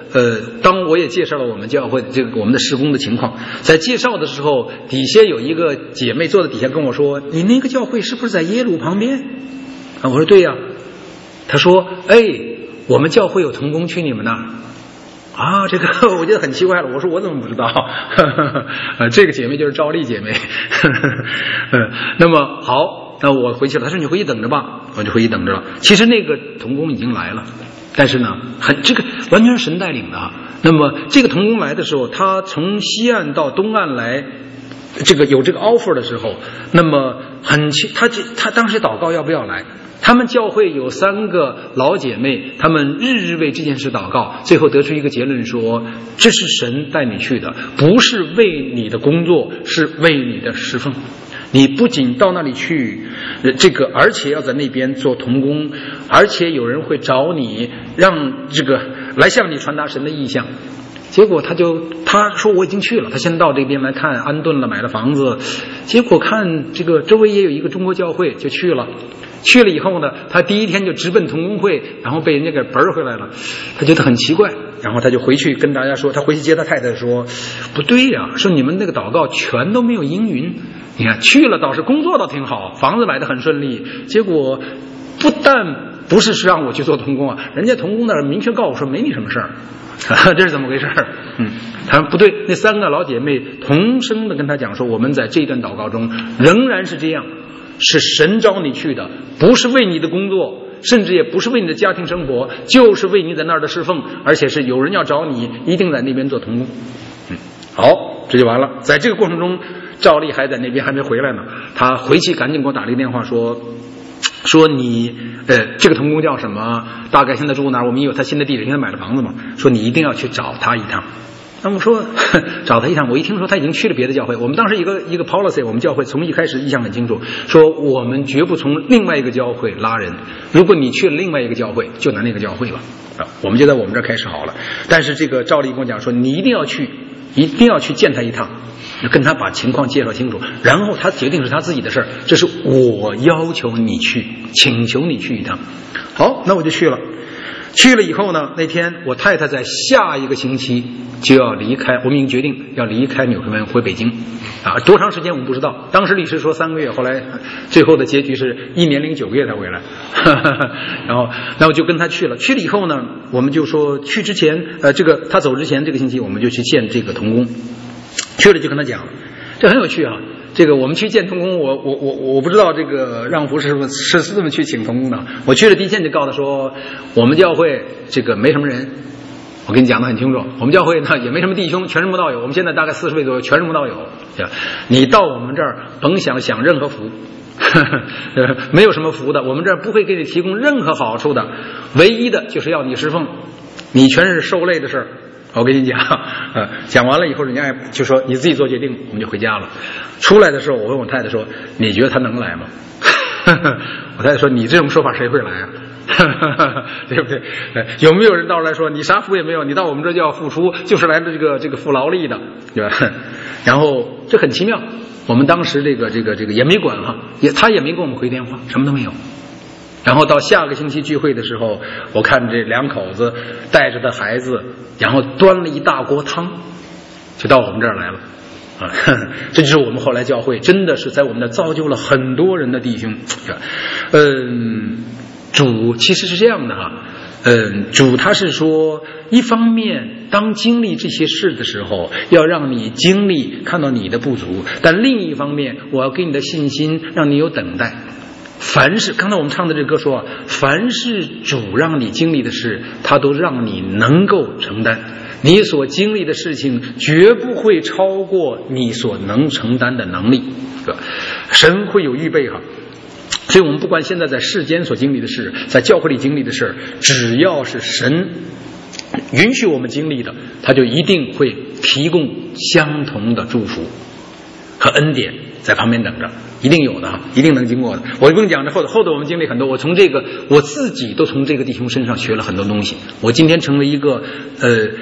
呃，当我也介绍了我们教会这个我们的施工的情况，在介绍的时候，底下有一个姐妹坐在底下跟我说：“你那个教会是不是在耶鲁旁边？”啊，我说对呀。她说：“哎，我们教会有同工去你们那儿。”啊，这个我觉得很奇怪了。我说我怎么不知道？呃，这个姐妹就是赵丽姐妹。嗯，那么好，那我回去了。她说你回去等着吧，我就回去等着了。其实那个同工已经来了，但是呢，很这个完全是神带领的啊。那么这个同工来的时候，他从西岸到东岸来，这个有这个 offer 的时候，那么很他他当时祷告要不要来？他们教会有三个老姐妹，他们日日为这件事祷告，最后得出一个结论说，这是神带你去的，不是为你的工作，是为你的侍奉。你不仅到那里去，这个而且要在那边做同工，而且有人会找你，让这个来向你传达神的意象。结果他就他说我已经去了，他先到这边来看安顿了，买了房子，结果看这个周围也有一个中国教会，就去了。去了以后呢，他第一天就直奔同工会，然后被人家给嘣回来了，他觉得很奇怪，然后他就回去跟大家说，他回去接他太太说，不对呀，说你们那个祷告全都没有应允，你看去了倒是工作倒挺好，房子买得很顺利，结果不但不是是让我去做同工啊，人家同工那儿明确告诉我说没你什么事儿。这是怎么回事？嗯，他说不对，那三个老姐妹同声的跟他讲说，我们在这段祷告中仍然是这样，是神招你去的，不是为你的工作，甚至也不是为你的家庭生活，就是为你在那儿的侍奉，而且是有人要找你，一定在那边做同工。嗯，好，这就完了。在这个过程中，赵丽还在那边还没回来呢，他回去赶紧给我打了一个电话说。说你呃，这个同工叫什么？大概现在住哪儿？我们有他新的地址，现在买了房子嘛。说你一定要去找他一趟。那么说找他一趟，我一听说他已经去了别的教会。我们当时一个一个 policy， 我们教会从一开始意向很清楚，说我们绝不从另外一个教会拉人。如果你去了另外一个教会，就拿那个教会吧。啊，我们就在我们这儿开始好了。但是这个赵丽跟我讲说，你一定要去，一定要去见他一趟。跟他把情况介绍清楚，然后他决定是他自己的事儿，这是我要求你去，请求你去一趟。好，那我就去了。去了以后呢，那天我太太在下一个星期就要离开，我们已经决定要离开纽约门回北京啊，多长时间我们不知道。当时律师说三个月，后来最后的结局是一年零九个月才回来。然后，那我就跟他去了。去了以后呢，我们就说去之前，呃，这个他走之前这个星期，我们就去见这个同工。去了就跟他讲，这很有趣啊。这个我们去见同工，我我我我不知道这个让福是不是是这么去请同工的。我去了第一天就告诉他说，我们教会这个没什么人，我跟你讲的很清楚。我们教会呢也没什么弟兄，全是慕道友。我们现在大概四十位左右，全是慕道友。你到我们这儿甭想享任何福，没有什么福的。我们这儿不会给你提供任何好处的，唯一的就是要你侍奉，你全是受累的事儿。我跟你讲，呃，讲完了以后，人家就说你自己做决定，我们就回家了。出来的时候，我问我太太说：“你觉得他能来吗？”我太太说：“你这种说法谁会来啊？对不对？有没有人到时候来说你啥福也没有，你到我们这就要付出，就是来的这个这个付劳力的，对吧？”然后这很奇妙，我们当时这个这个这个也没管哈，也他也没给我们回电话，什么都没有。然后到下个星期聚会的时候，我看这两口子带着的孩子，然后端了一大锅汤，就到我们这儿来了啊！这就是我们后来教会真的是在我们那造就了很多人的弟兄。嗯，主其实是这样的哈，嗯，主他是说，一方面当经历这些事的时候，要让你经历看到你的不足，但另一方面，我要给你的信心，让你有等待。凡是刚才我们唱的这歌说，凡是主让你经历的事，他都让你能够承担。你所经历的事情绝不会超过你所能承担的能力，神会有预备哈。所以我们不管现在在世间所经历的事，在教会里经历的事，只要是神允许我们经历的，他就一定会提供相同的祝福和恩典在旁边等着，一定有的，一定能经过的。我不用讲这后头，后头我们经历很多，我从这个我自己都从这个弟兄身上学了很多东西。我今天成为一个呃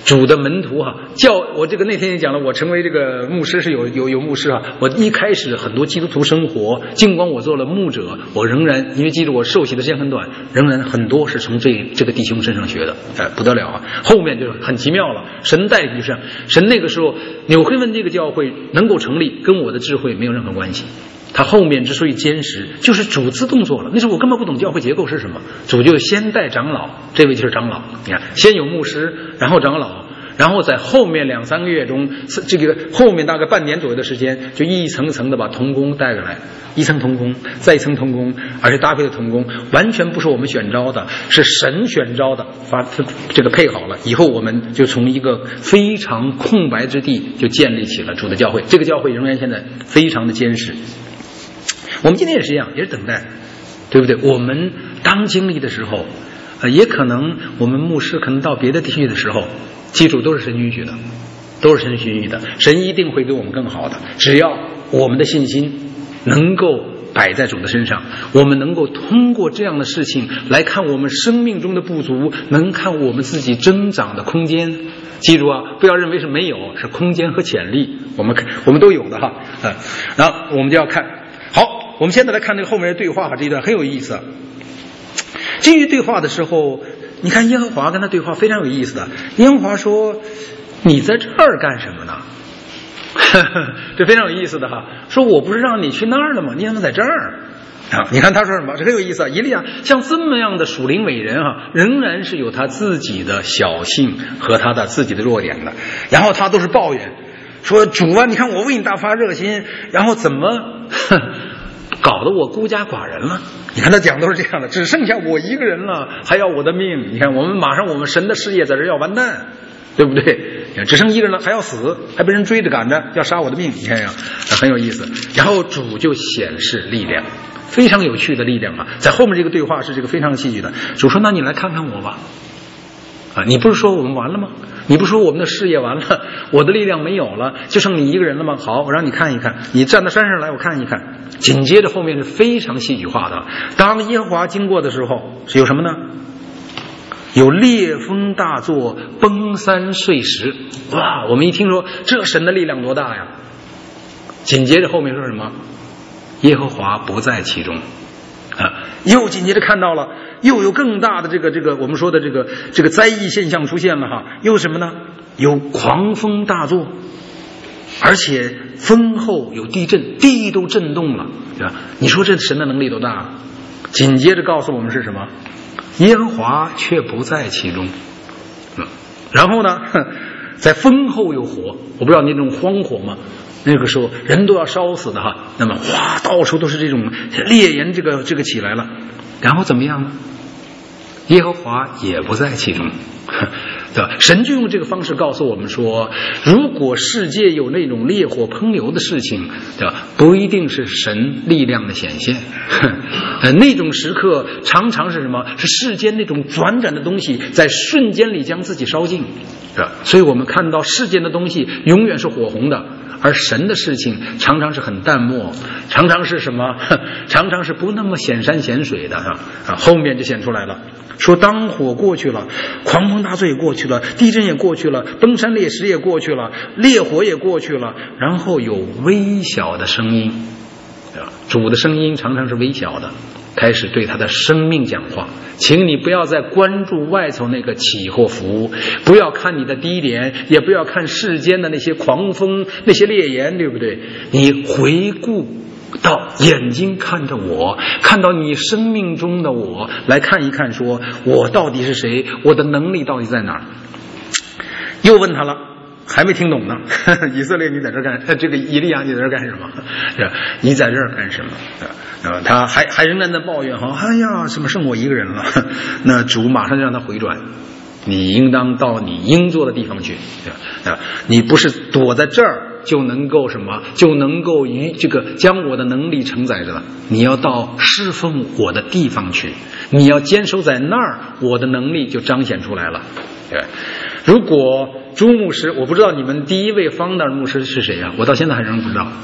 主的门徒哈，教我这个那天也讲了，我成为这个牧师是有有有牧师啊。我一开始很多基督徒生活，尽管我做了牧者，我仍然因为记住我受洗的时间很短，仍然很多是从这这个弟兄身上学的，哎，不得了啊！后面就是很奇妙了，神带领上，神那个时候纽黑文这个教会能够成立，跟我的智慧没有任何关系。他后面之所以坚实，就是主自动做了。那时候我根本不懂教会结构是什么，主就先带长老，这位就是长老。你看，先有牧师，然后长老，然后在后面两三个月中，这个后面大概半年左右的时间，就一层层的把同工带过来，一层同工，再一层同工，而且搭配的同工完全不是我们选招的，是神选招的，发这个配好了以后，我们就从一个非常空白之地就建立起了主的教会。这个教会仍然现在非常的坚实。我们今天也是一样，也是等待，对不对？我们当经历的时候，呃，也可能我们牧师可能到别的地区的时候，记住都是神允许的，都是神允许的，神一定会给我们更好的。只要我们的信心能够摆在主的身上，我们能够通过这样的事情来看我们生命中的不足，能看我们自己增长的空间。记住啊，不要认为是没有，是空间和潜力，我们我们都有的哈。嗯，然后我们就要看好。我们现在来看这个后面的对话哈，这一段很有意思。基于对话的时候，你看耶和华跟他对话非常有意思的。耶和华说：“你在这儿干什么呢？”这非常有意思的哈。说我不是让你去那儿了吗？你怎么在这儿？啊，你看他说什么？这很有意思啊。以利亚像这么样的属灵伟人哈，仍然是有他自己的小性和他的自己的弱点的。然后他都是抱怨，说主啊，你看我为你大发热心，然后怎么？搞得我孤家寡人了。你看他讲都是这样的，只剩下我一个人了，还要我的命。你看我们马上我们神的事业在这要完蛋，对不对？只剩一个人了，还要死，还被人追着赶着要杀我的命。你看呀，很有意思。然后主就显示力量，非常有趣的力量啊！在后面这个对话是这个非常戏剧的。主说：“那你来看看我吧。”啊，你不是说我们完了吗？你不是说我们的事业完了，我的力量没有了，就剩你一个人了吗？好，我让你看一看，你站到山上来，我看一看。紧接着后面是非常戏剧化的。当耶和华经过的时候，是有什么呢？有烈风大作，崩山碎石。哇，我们一听说这神的力量多大呀！紧接着后面说什么？耶和华不在其中。啊，又紧接着看到了，又有更大的这个这个我们说的这个这个灾异现象出现了哈，又什么呢？有狂风大作，而且风后有地震，地都震动了，对吧？你说这神的能力多大？紧接着告诉我们是什么？耶和华却不在其中。嗯，然后呢，在风后有火，我不知道那种荒火吗？那个时候人都要烧死的哈，那么哇，到处都是这种烈焰，这个这个起来了，然后怎么样呢？耶和华也不在其中，对吧？神就用这个方式告诉我们说，如果世界有那种烈火烹油的事情，对吧？不一定是神力量的显现，呃，那种时刻常常是什么？是世间那种转转的东西在瞬间里将自己烧尽，对吧？所以我们看到世间的东西永远是火红的。而神的事情常常是很淡漠，常常是什么？常常是不那么显山显水的啊！后面就显出来了，说当火过去了，狂风大作也过去了，地震也过去了，崩山裂石也过去了，烈火也过去了，然后有微小的声音，主的声音常常是微小的，开始对他的生命讲话。请你不要再关注外头那个起或伏，不要看你的低点，也不要看世间的那些狂风，那些烈焰，对不对？你回顾到眼睛看着我，看到你生命中的我，来看一看说我到底是谁，我的能力到底在哪儿。又问他了，还没听懂呢。以色列你在这干，这个以利亚你在这干什么？你在这儿干什么？呃，他还还仍然在抱怨哈，哎呀，怎么剩我一个人了？那主马上就让他回转，你应当到你应做的地方去，对吧？啊，你不是躲在这儿就能够什么，就能够与这个将我的能力承载着了。你要到侍奉我的地方去，你要坚守在那儿，我的能力就彰显出来了。对，如果朱牧师，我不知道你们第一位方的牧师是谁啊？我到现在还仍不知道。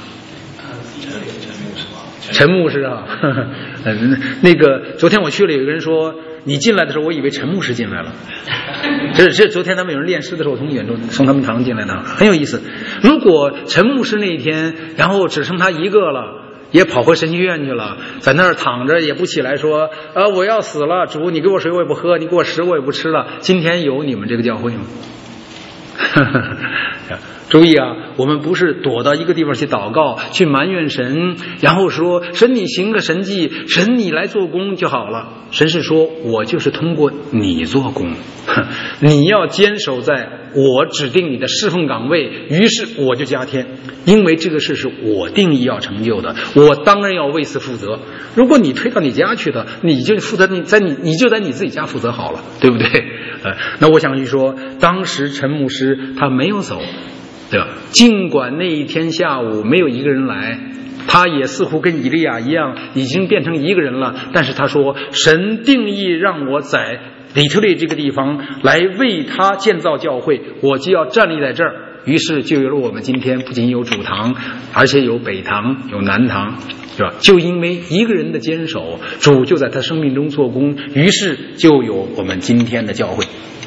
陈牧师啊，呵呵那个昨天我去了，有一个人说你进来的时候，我以为陈牧师进来了。这这昨天他们有人练诗的时候，从远处从他们堂进来的，很有意思。如果陈牧师那一天，然后只剩他一个了，也跑回神学院去了，在那儿躺着也不起来说，呃，我要死了，主你给我水我也不喝，你给我食我也不吃了。今天有你们这个教会吗？注意啊，我们不是躲到一个地方去祷告，去埋怨神，然后说神你行个神迹，神你来做工就好了。神是说我就是通过你做工，你要坚守在我指定你的侍奉岗位，于是我就加添，因为这个事是我定义要成就的，我当然要为此负责。如果你推到你家去的，你就负责你在你你就在你自己家负责好了，对不对？呃，那我想去说，当时陈牧师他没有走。对吧？尽管那一天下午没有一个人来，他也似乎跟以利亚一样已经变成一个人了，但是他说神定义让我在底特律这个地方来为他建造教会，我就要站立在这儿。于是就有了我们今天不仅有主堂，而且有北堂有南堂，是吧？就因为一个人的坚守，主就在他生命中做工，于是就有我们今天的教会。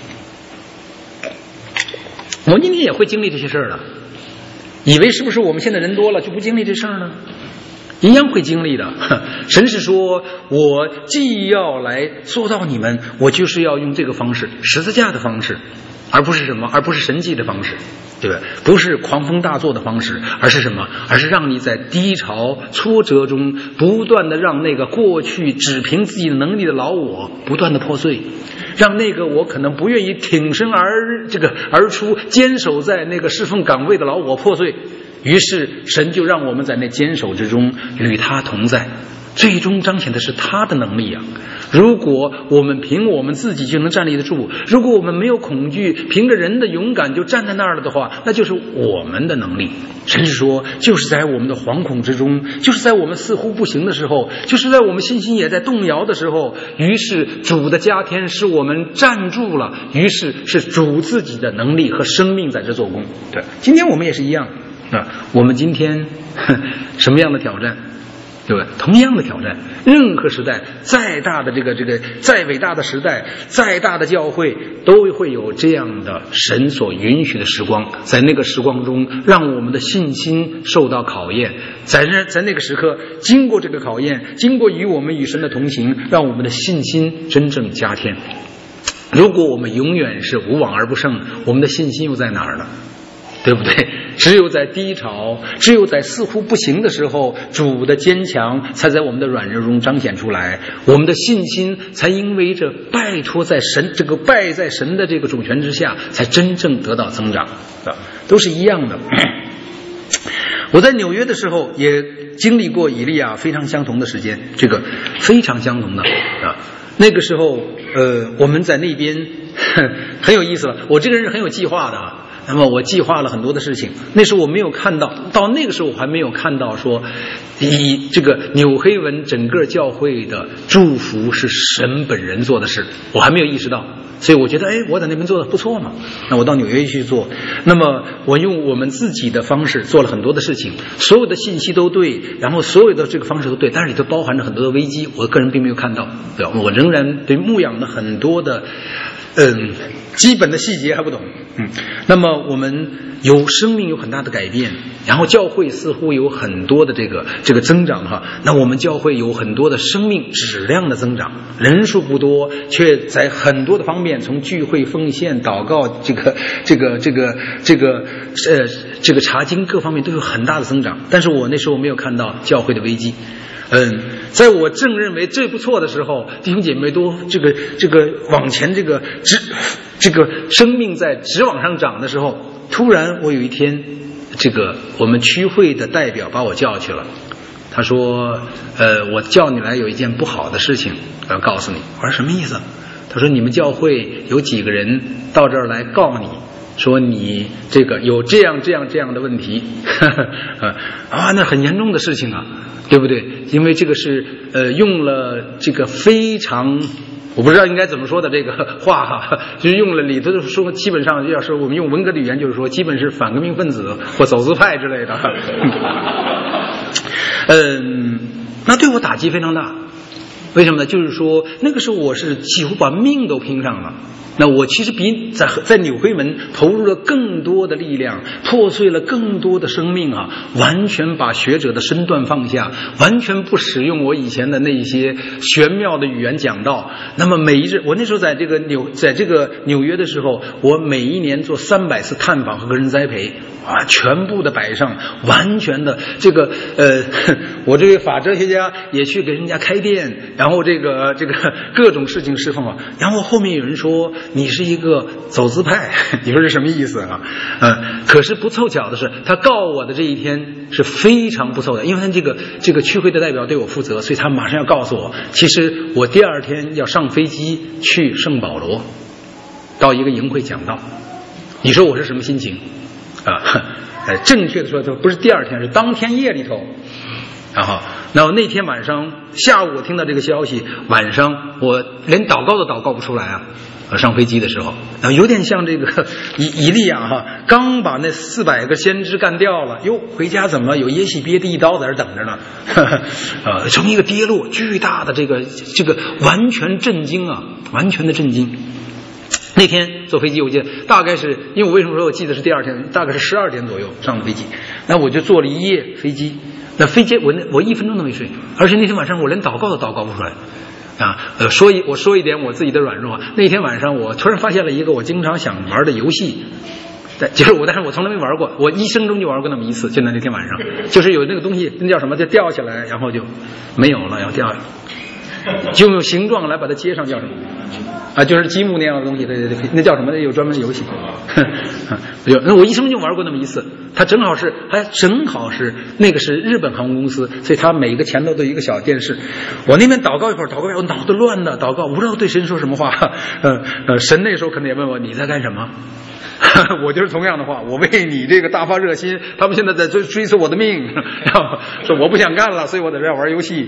我们今天也会经历这些事儿的，以为是不是我们现在人多了就不经历这事儿呢？一样会经历的。神是说我既要来做到你们，我就是要用这个方式，十字架的方式，而不是什么，而不是神迹的方式，对吧？不是狂风大作的方式，而是什么？而是让你在低潮挫折中不断的让那个过去只凭自己的能力的老我不断的破碎，让那个我可能不愿意挺身而这个而出坚守在那个侍奉岗位的老我破碎。于是神就让我们在那坚守之中与他同在，最终彰显的是他的能力啊！如果我们凭我们自己就能站立得住，如果我们没有恐惧，凭着人的勇敢就站在那儿了的话，那就是我们的能力。神是说，就是在我们的惶恐之中，就是在我们似乎不行的时候，就是在我们信心也在动摇的时候，于是主的加添使我们站住了，于是是主自己的能力和生命在这做工。对，今天我们也是一样啊，我们今天什么样的挑战？对吧？同样的挑战，任何时代，再大的这个这个，再伟大的时代，再大的教会，都会有这样的神所允许的时光，在那个时光中，让我们的信心受到考验，在那在那个时刻，经过这个考验，经过与我们与神的同行，让我们的信心真正加添。如果我们永远是无往而不胜，我们的信心又在哪儿呢？对不对？只有在低潮，只有在似乎不行的时候，主的坚强才在我们的软弱中彰显出来，我们的信心才因为这拜托在神这个拜在神的这个主权之下，才真正得到增长，都是一样的。我在纽约的时候也经历过以利亚非常相同的时间，这个非常相同的啊。那个时候，呃，我们在那边很有意思了。我这个人是很有计划的啊。那么我计划了很多的事情，那时候我没有看到，到那个时候我还没有看到说，以这个纽黑文整个教会的祝福是神本人做的事，我还没有意识到，所以我觉得，哎，我在那边做的不错嘛，那我到纽约去做。那么我用我们自己的方式做了很多的事情，所有的信息都对，然后所有的这个方式都对，但是里头包含着很多的危机，我个人并没有看到，对吧？我仍然对牧养的很多的，嗯。基本的细节还不懂，嗯，那么我们有生命有很大的改变，然后教会似乎有很多的这个这个增长哈，那我们教会有很多的生命质量的增长，人数不多，却在很多的方面，从聚会奉献、祷告、这个这个这个这个呃这个查经各方面都有很大的增长，但是我那时候没有看到教会的危机。嗯，在我正认为这不错的时候，弟兄姐妹都这个这个往前这个直这个生命在直往上涨的时候，突然我有一天，这个我们区会的代表把我叫去了，他说，呃，我叫你来有一件不好的事情要告诉你。我说什么意思？他说你们教会有几个人到这儿来告你，说你这个有这样这样这样的问题，啊，那很严重的事情啊。对不对？因为这个是呃用了这个非常我不知道应该怎么说的这个话哈，就是用了里头说，基本上要是我们用文革的语言，就是说基本是反革命分子或走资派之类的。嗯，那对我打击非常大。 为什么呢？就是说那个时候我是几乎把命都拼上了。那我其实比在在纽黑门投入了更多的力量，破碎了更多的生命啊！完全把学者的身段放下，完全不使用我以前的那些玄妙的语言讲道。那么每一日，我那时候在这个纽在这个纽约的时候，我每一年做三百次探访和个人栽培啊，全部的摆上，完全的这个呃，我这个法哲学家也去给人家开店，然后这个这个各种事情释放了。然后后面有人说。你是一个走资派，你说是什么意思啊？嗯，可是不凑巧的是，他告我的这一天是非常不凑的，因为他这个这个区会的代表对我负责，所以他马上要告诉我，其实我第二天要上飞机去圣保罗，到一个营会讲道。你说我是什么心情啊？呃，正确的说，不是第二天，是当天夜里头。然后，然后那天晚上下午我听到这个消息，晚上我连祷告都祷告不出来啊！上飞机的时候，然后有点像这个以以利亚哈，刚把那四百个先知干掉了，哟，回家怎么有耶洗别的一刀在这等着呢？呃，从一个跌落巨大的这个这个完全震惊啊，完全的震惊。那天坐飞机，我记得大概是因为我为什么说我记得是第二天，大概是十二点左右上的飞机，那我就坐了一夜飞机。那飞机我那我一分钟都没睡，而且那天晚上我连祷告都祷告不出来啊。呃，说一我说一点我自己的软弱啊。那天晚上我突然发现了一个我经常想玩的游戏，但就是我但是我从来没玩过，我一生中就玩过那么一次，就在那天晚上，就是有那个东西那叫什么，就掉下来然后就没有了，要掉下来就用形状来把它接上，叫什么啊？就是积木那样的东西，对对对，那叫什么？有专门的游戏。那我一生就玩过那么一次，它正好是，还正好是那个是日本航空公司，所以它每个前头都有一个小电视。我那边祷告一会儿，祷告一会儿，我脑子乱的祷告，我不知道对神说什么话。呃呃，神那时候可能也问我你在干什么。我就是同样的话，我为你这个大发热心，他们现在在追追求我的命，然后说我不想干了，所以我在这玩游戏。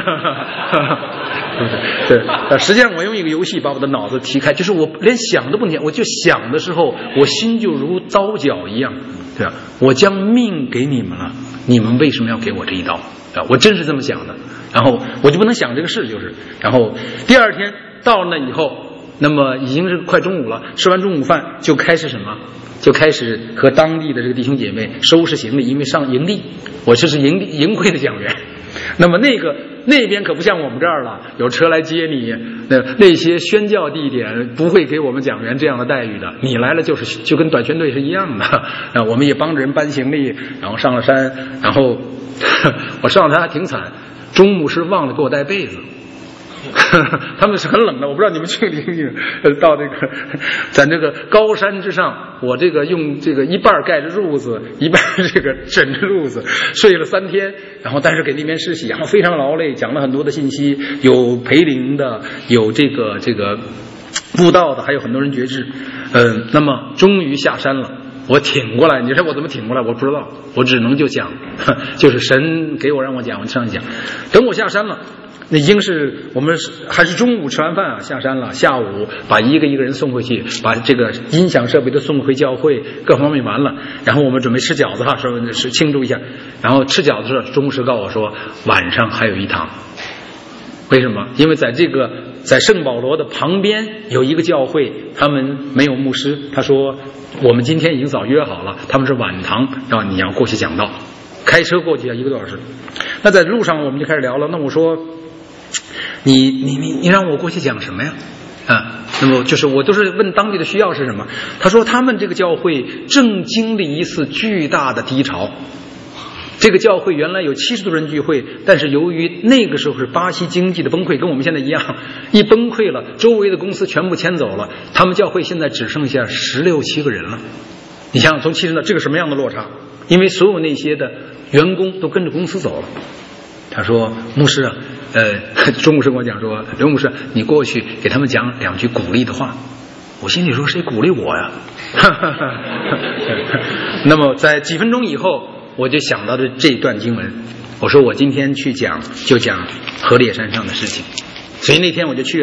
对，实际上我用一个游戏把我的脑子提开，就是我连想都不想，我就想的时候，我心就如刀绞一样，对吧？我将命给你们了，你们为什么要给我这一刀？啊，我真是这么想的。然后我就不能想这个事，就是，然后第二天到了那以后。那么已经是快中午了，吃完中午饭就开始什么？就开始和当地的这个弟兄姐妹收拾行李，因为上营地，我这是营地营会的讲员。那么那个那边可不像我们这儿了，有车来接你，那那些宣教地点不会给我们讲员这样的待遇的。你来了就是就跟短宣队是一样的啊，我们也帮着人搬行李，然后上了山，然后我上了山还挺惨，中午是忘了给我带被子。他们是很冷的，我不知道你们去没去。到这个，咱这个高山之上，我这个用这个一半盖着褥子，一半这个枕着褥子，睡了三天。然后但是给那边施洗，然后非常劳累，讲了很多的信息，有培灵的，有这个这个布道的，还有很多人觉知。嗯，那么终于下山了。我挺过来，你说我怎么挺过来？我不知道，我只能就讲，就是神给我让我讲，我上去讲。等我下山了。那已经是我们还是中午吃完饭啊，下山了。下午把一个一个人送回去，把这个音响设备都送回教会，各方面完了。然后我们准备吃饺子哈，说是庆祝一下。然后吃饺子的时候，钟牧师告诉我说晚上还有一堂。为什么？因为在这个在圣保罗的旁边有一个教会，他们没有牧师。他说我们今天已经早约好了，他们是晚堂，然后你要过去讲道，开车过去要一个多小时。那在路上我们就开始聊了。那我说。你你你你让我过去讲什么呀？啊，那么就是我都是问当地的需要是什么。他说他们这个教会正经历一次巨大的低潮。这个教会原来有七十多人聚会，但是由于那个时候是巴西经济的崩溃，跟我们现在一样，一崩溃了，周围的公司全部迁走了，他们教会现在只剩下十六七个人了。你想想，从七十到这个什么样的落差？因为所有那些的员工都跟着公司走了。他说牧师啊，呃，钟牧师跟我讲说，刘牧师，你过去给他们讲两句鼓励的话。我心里说，谁鼓励我呀？那么在几分钟以后，我就想到了这段经文。我说我今天去讲就讲河烈山上的事情，所以那天我就去了。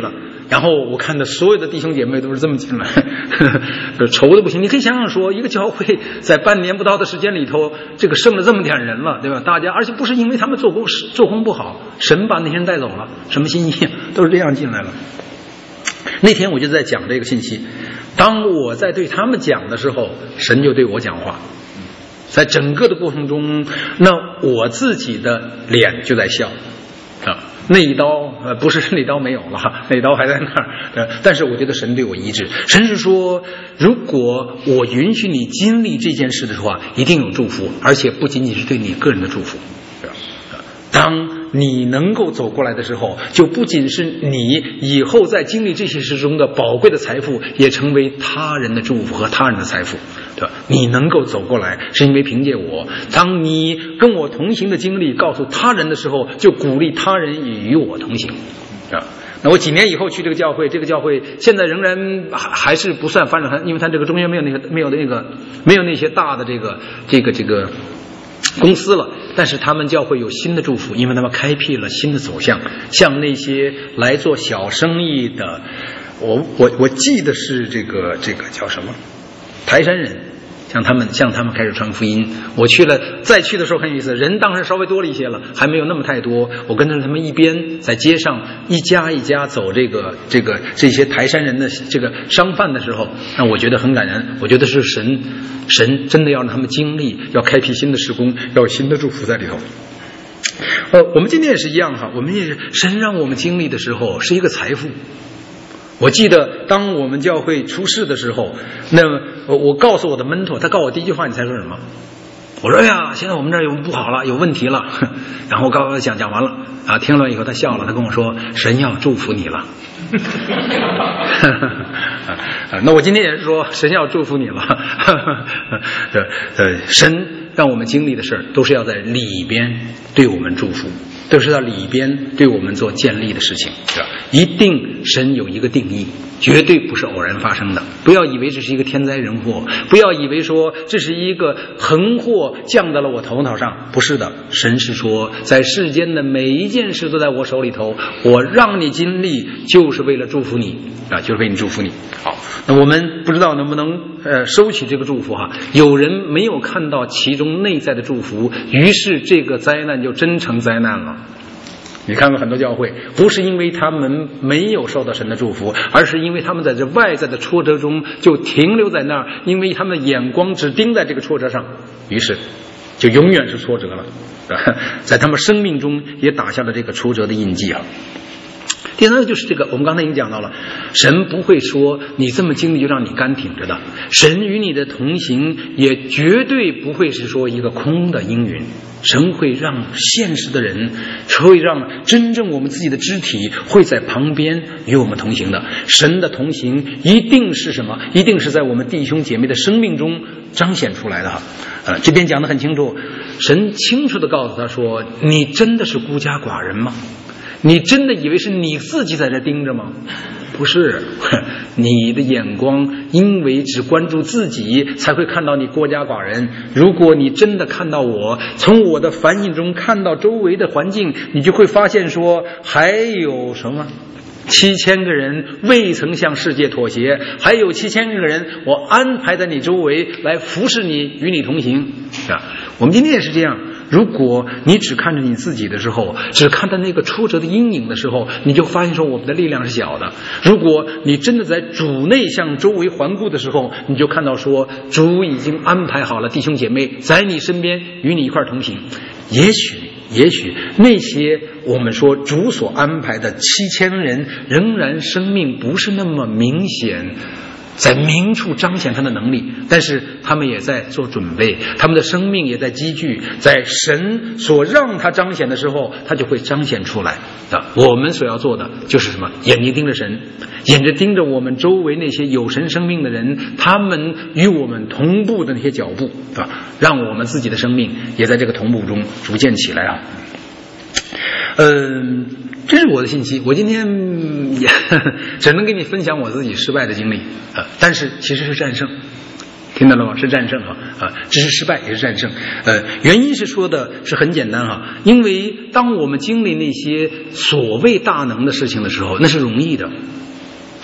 然后我看的所有的弟兄姐妹都是这么进来，愁的不行。你可以想想说，一个教会在半年不到的时间里头，这个剩了这么点人了，对吧？大家而且不是因为他们做工做工不好，神把那些人带走了，什么心意都是这样进来了。那天我就在讲这个信息，当我在对他们讲的时候，神就对我讲话。在整个的过程中，那我自己的脸就在笑啊，那一刀呃不是那一刀没有了，那一刀还在那儿，呃，但是我觉得神对我医治，神是说，如果我允许你经历这件事的话，一定有祝福，而且不仅仅是对你个人的祝福。当你能够走过来的时候，就不仅是你以后在经历这些事中的宝贵的财富，也成为他人的祝福和他人的财富，对吧？你能够走过来，是因为凭借我。当你跟我同行的经历告诉他人的时候，就鼓励他人与我同行，啊。那我几年以后去这个教会，这个教会现在仍然还是不算发展，因为它这个中间没有那个没有那个没有那些大的这个这个这个公司了，但是他们教会有新的祝福，因为他们开辟了新的走向。像那些来做小生意的，我我我记得是这个这个叫什么台山人，像他们向他们开始传福音。我去了，再去的时候很有意思，人当时稍微多了一些了，还没有那么太多。我跟着他们一边在街上一家一家走这个这个这些台山人的这个商贩的时候，那我觉得很感人。我觉得是神神真的要让他们经历，要开辟新的事工，要有新的祝福在里头。呃，我们今天也是一样哈，我们也是神让我们经历的时候是一个财富。我记得当我们教会出事的时候，那我告诉我的门徒，他告诉我第一句话，你猜说什么？我说哎呀，现在我们这儿有不好了，有问题了。然后我告诉他讲讲完了啊，听了以后他笑了，他跟我说神要祝福你了。那我今天也是说神要祝福你了。呃，神让我们经历的事儿都是要在里边对我们祝福，都是在里边对我们做建立的事情，是吧？一定神有一个定义，绝对不是偶然发生的。不要以为这是一个天灾人祸，不要以为说这是一个横祸降到了我头脑上，不是的。神是说，在世间的每一件事都在我手里头，我让你经历，就是为了祝福你啊，就是为你祝福你。好，那我们不知道能不能呃收取这个祝福哈？有人没有看到其中内在的祝福，于是这个灾难就真成灾难了。你看过很多教会，不是因为他们没有受到神的祝福，而是因为他们在这外在的挫折中就停留在那儿，因为他们的眼光只盯在这个挫折上，于是就永远是挫折了，在他们生命中也打下了这个挫折的印记啊。第三个就是这个，我们刚才已经讲到了，神不会说你这么经历就让你干挺着的，神与你的同行也绝对不会是说一个空的应允，神会让现实的人，会让真正我们自己的肢体会在旁边与我们同行的。神的同行一定是什么？一定是在我们弟兄姐妹的生命中彰显出来的哈。呃，这边讲得很清楚，神清楚地告诉他说，你真的是孤家寡人吗？你真的以为是你自己在这盯着吗？不是，你的眼光因为只关注自己才会看到你孤家寡人。如果你真的看到我，从我的反省中看到周围的环境，你就会发现说还有什么七千个人未曾向世界妥协，还有七千个人我安排在你周围来服侍你，与你同行啊。我们今天也是这样，如果你只看着你自己的时候，只看到那个挫折的阴影的时候，你就发现说我们的力量是小的。如果你真的在主内向周围环顾的时候，你就看到说主已经安排好了弟兄姐妹在你身边与你一块同行。也许也许那些我们说主所安排的七千人仍然生命不是那么明显，在明处彰显他的能力，但是他们也在做准备，他们的生命也在积聚，在神所让他彰显的时候，他就会彰显出来的。我们所要做的就是什么？眼睛盯着神，眼睛盯着我们周围那些有神生命的人，他们与我们同步的那些脚步，对吧？让我们自己的生命也在这个同步中逐渐起来啊。嗯，这是我的信息，我今天也只能跟你分享我自己失败的经历啊，但是其实是战胜，听到了吗？是战胜啊啊，这是失败也是战胜。呃，原因是说的是很简单哈，因为当我们经历那些所谓大能的事情的时候，那是容易的，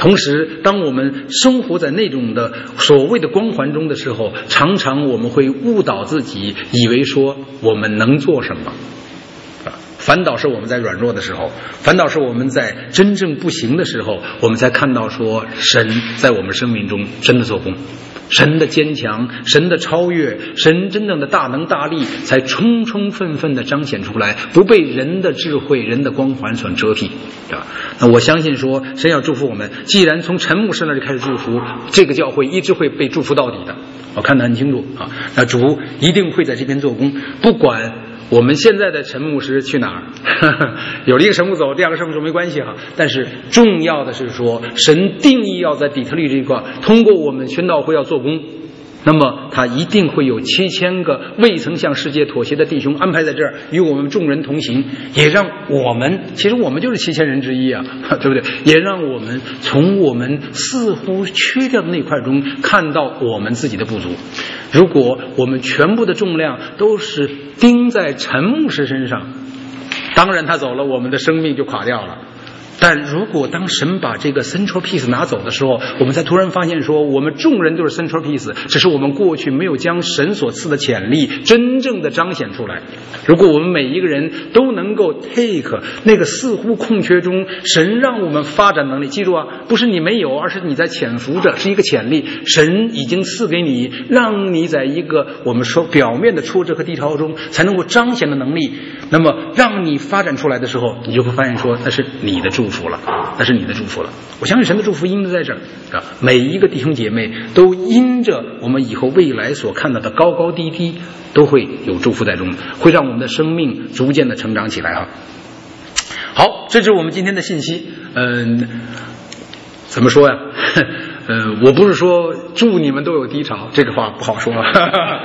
同时，当我们生活在那种的所谓的光环中的时候，常常我们会误导自己，以为说我们能做什么。反倒是我们在软弱的时候，反倒是我们在真正不行的时候，我们才看到说神在我们生命中真的做工，神的坚强，神的超越，神真正的大能大力才充充分分的彰显出来，不被人的智慧，人的光环所遮蔽，对吧？那我相信说神要祝福我们，既然从陈牧师那里开始祝福，这个教会一直会被祝福到底的，我看得很清楚啊。那主一定会在这边做工，不管我们现在的陈牧师去哪儿，有了一个神牧走，第二个神牧走没关系哈。但是重要的是说，神定义要在底特律这一块，通过我们宣道会要做工，那么他一定会有七千个未曾向世界妥协的弟兄安排在这儿，与我们众人同行，也让我们，其实我们就是七千人之一啊，对不对？也让我们从我们似乎缺掉的那块中看到我们自己的不足。如果我们全部的重量都是钉在陈牧师身上，当然他走了，我们的生命就垮掉了。但如果当神把这个 central piece 拿走的时候，我们才突然发现说，我们众人都是 central piece， 只是我们过去没有将神所赐的潜力真正的彰显出来。如果我们每一个人都能够 take 那个似乎空缺中神让我们发展能力，记住啊，不是你没有，而是你在潜伏着，是一个潜力，神已经赐给你，让你在一个我们说表面的挫折和低潮中才能够彰显的能力，那么让你发展出来的时候，你就会发现说那是你的祝福了，那是你的祝福了。我相信神的祝福因在这儿啊，每一个弟兄姐妹都因着我们以后未来所看到的高高低低，都会有祝福在中，会让我们的生命逐渐的成长起来哈。好，这是我们今天的信息。嗯，怎么说呀？呃，我不是说祝你们都有低潮，这个话不好说了，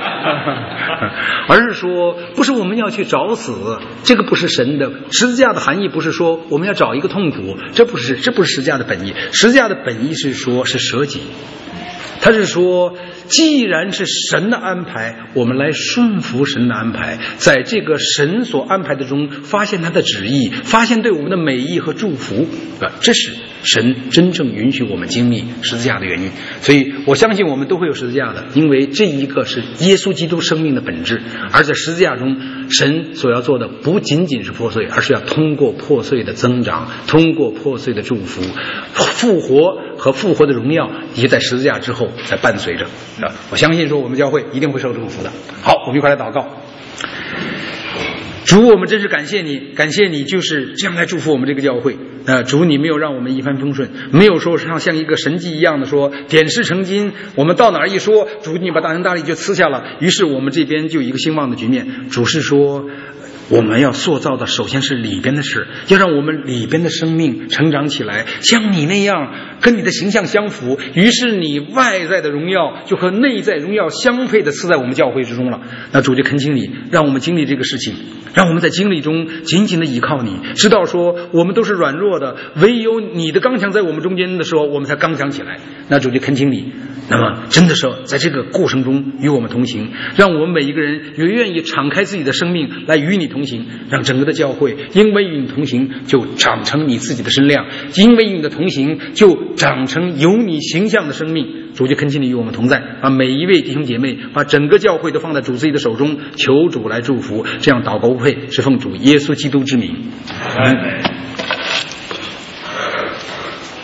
而是说不是我们要去找死，这个不是神的十字架的含义，不是说我们要找一个痛苦，这不是这不是十字架的本意。十字架的本意是说是舍己，他是说既然是神的安排，我们来顺服神的安排，在这个神所安排的中发现他的旨意，发现对我们的美意和祝福，这是神真正允许我们经历十字架的原因。所以我相信我们都会有十字架的，因为这一个是耶稣基督生命的本质。而在十字架中，神所要做的不仅仅是破碎，而是要通过破碎的增长，通过破碎的祝福，复活和复活的荣耀也在十字架之后才伴随着。我相信说我们教会一定会受祝福的。好，我们一块来祷告。主，我们真是感谢你，感谢你就是这样来祝福我们这个教会。呃，主，你没有让我们一帆风顺，没有说像像一个神迹一样的说点石成金，我们到哪儿一说，主你把大能大力就赐下了，于是我们这边就有一个兴旺的局面。主是说我们要塑造的首先是里边的事，要让我们里边的生命成长起来，像你那样跟你的形象相符，于是你外在的荣耀就和内在荣耀相配的赐在我们教会之中了。那主就恳请你让我们经历这个事情，让我们在经历中紧紧的依靠你，知道说我们都是软弱的，唯有你的刚强在我们中间的时候，我们才刚强起来。那主就恳请你，那么真的是在这个过程中与我们同行，让我们每一个人也愿意敞开自己的生命来与你同行，让整个的教会因为与你同行就长成你自己的身量，因为与你的同行就长成有你形象的生命。主就恳请你与我们同在，把每一位弟兄姐妹，把整个教会都放在主自己的手中，求主来祝福。这样祷告不配，是奉主耶稣基督之名。阿们。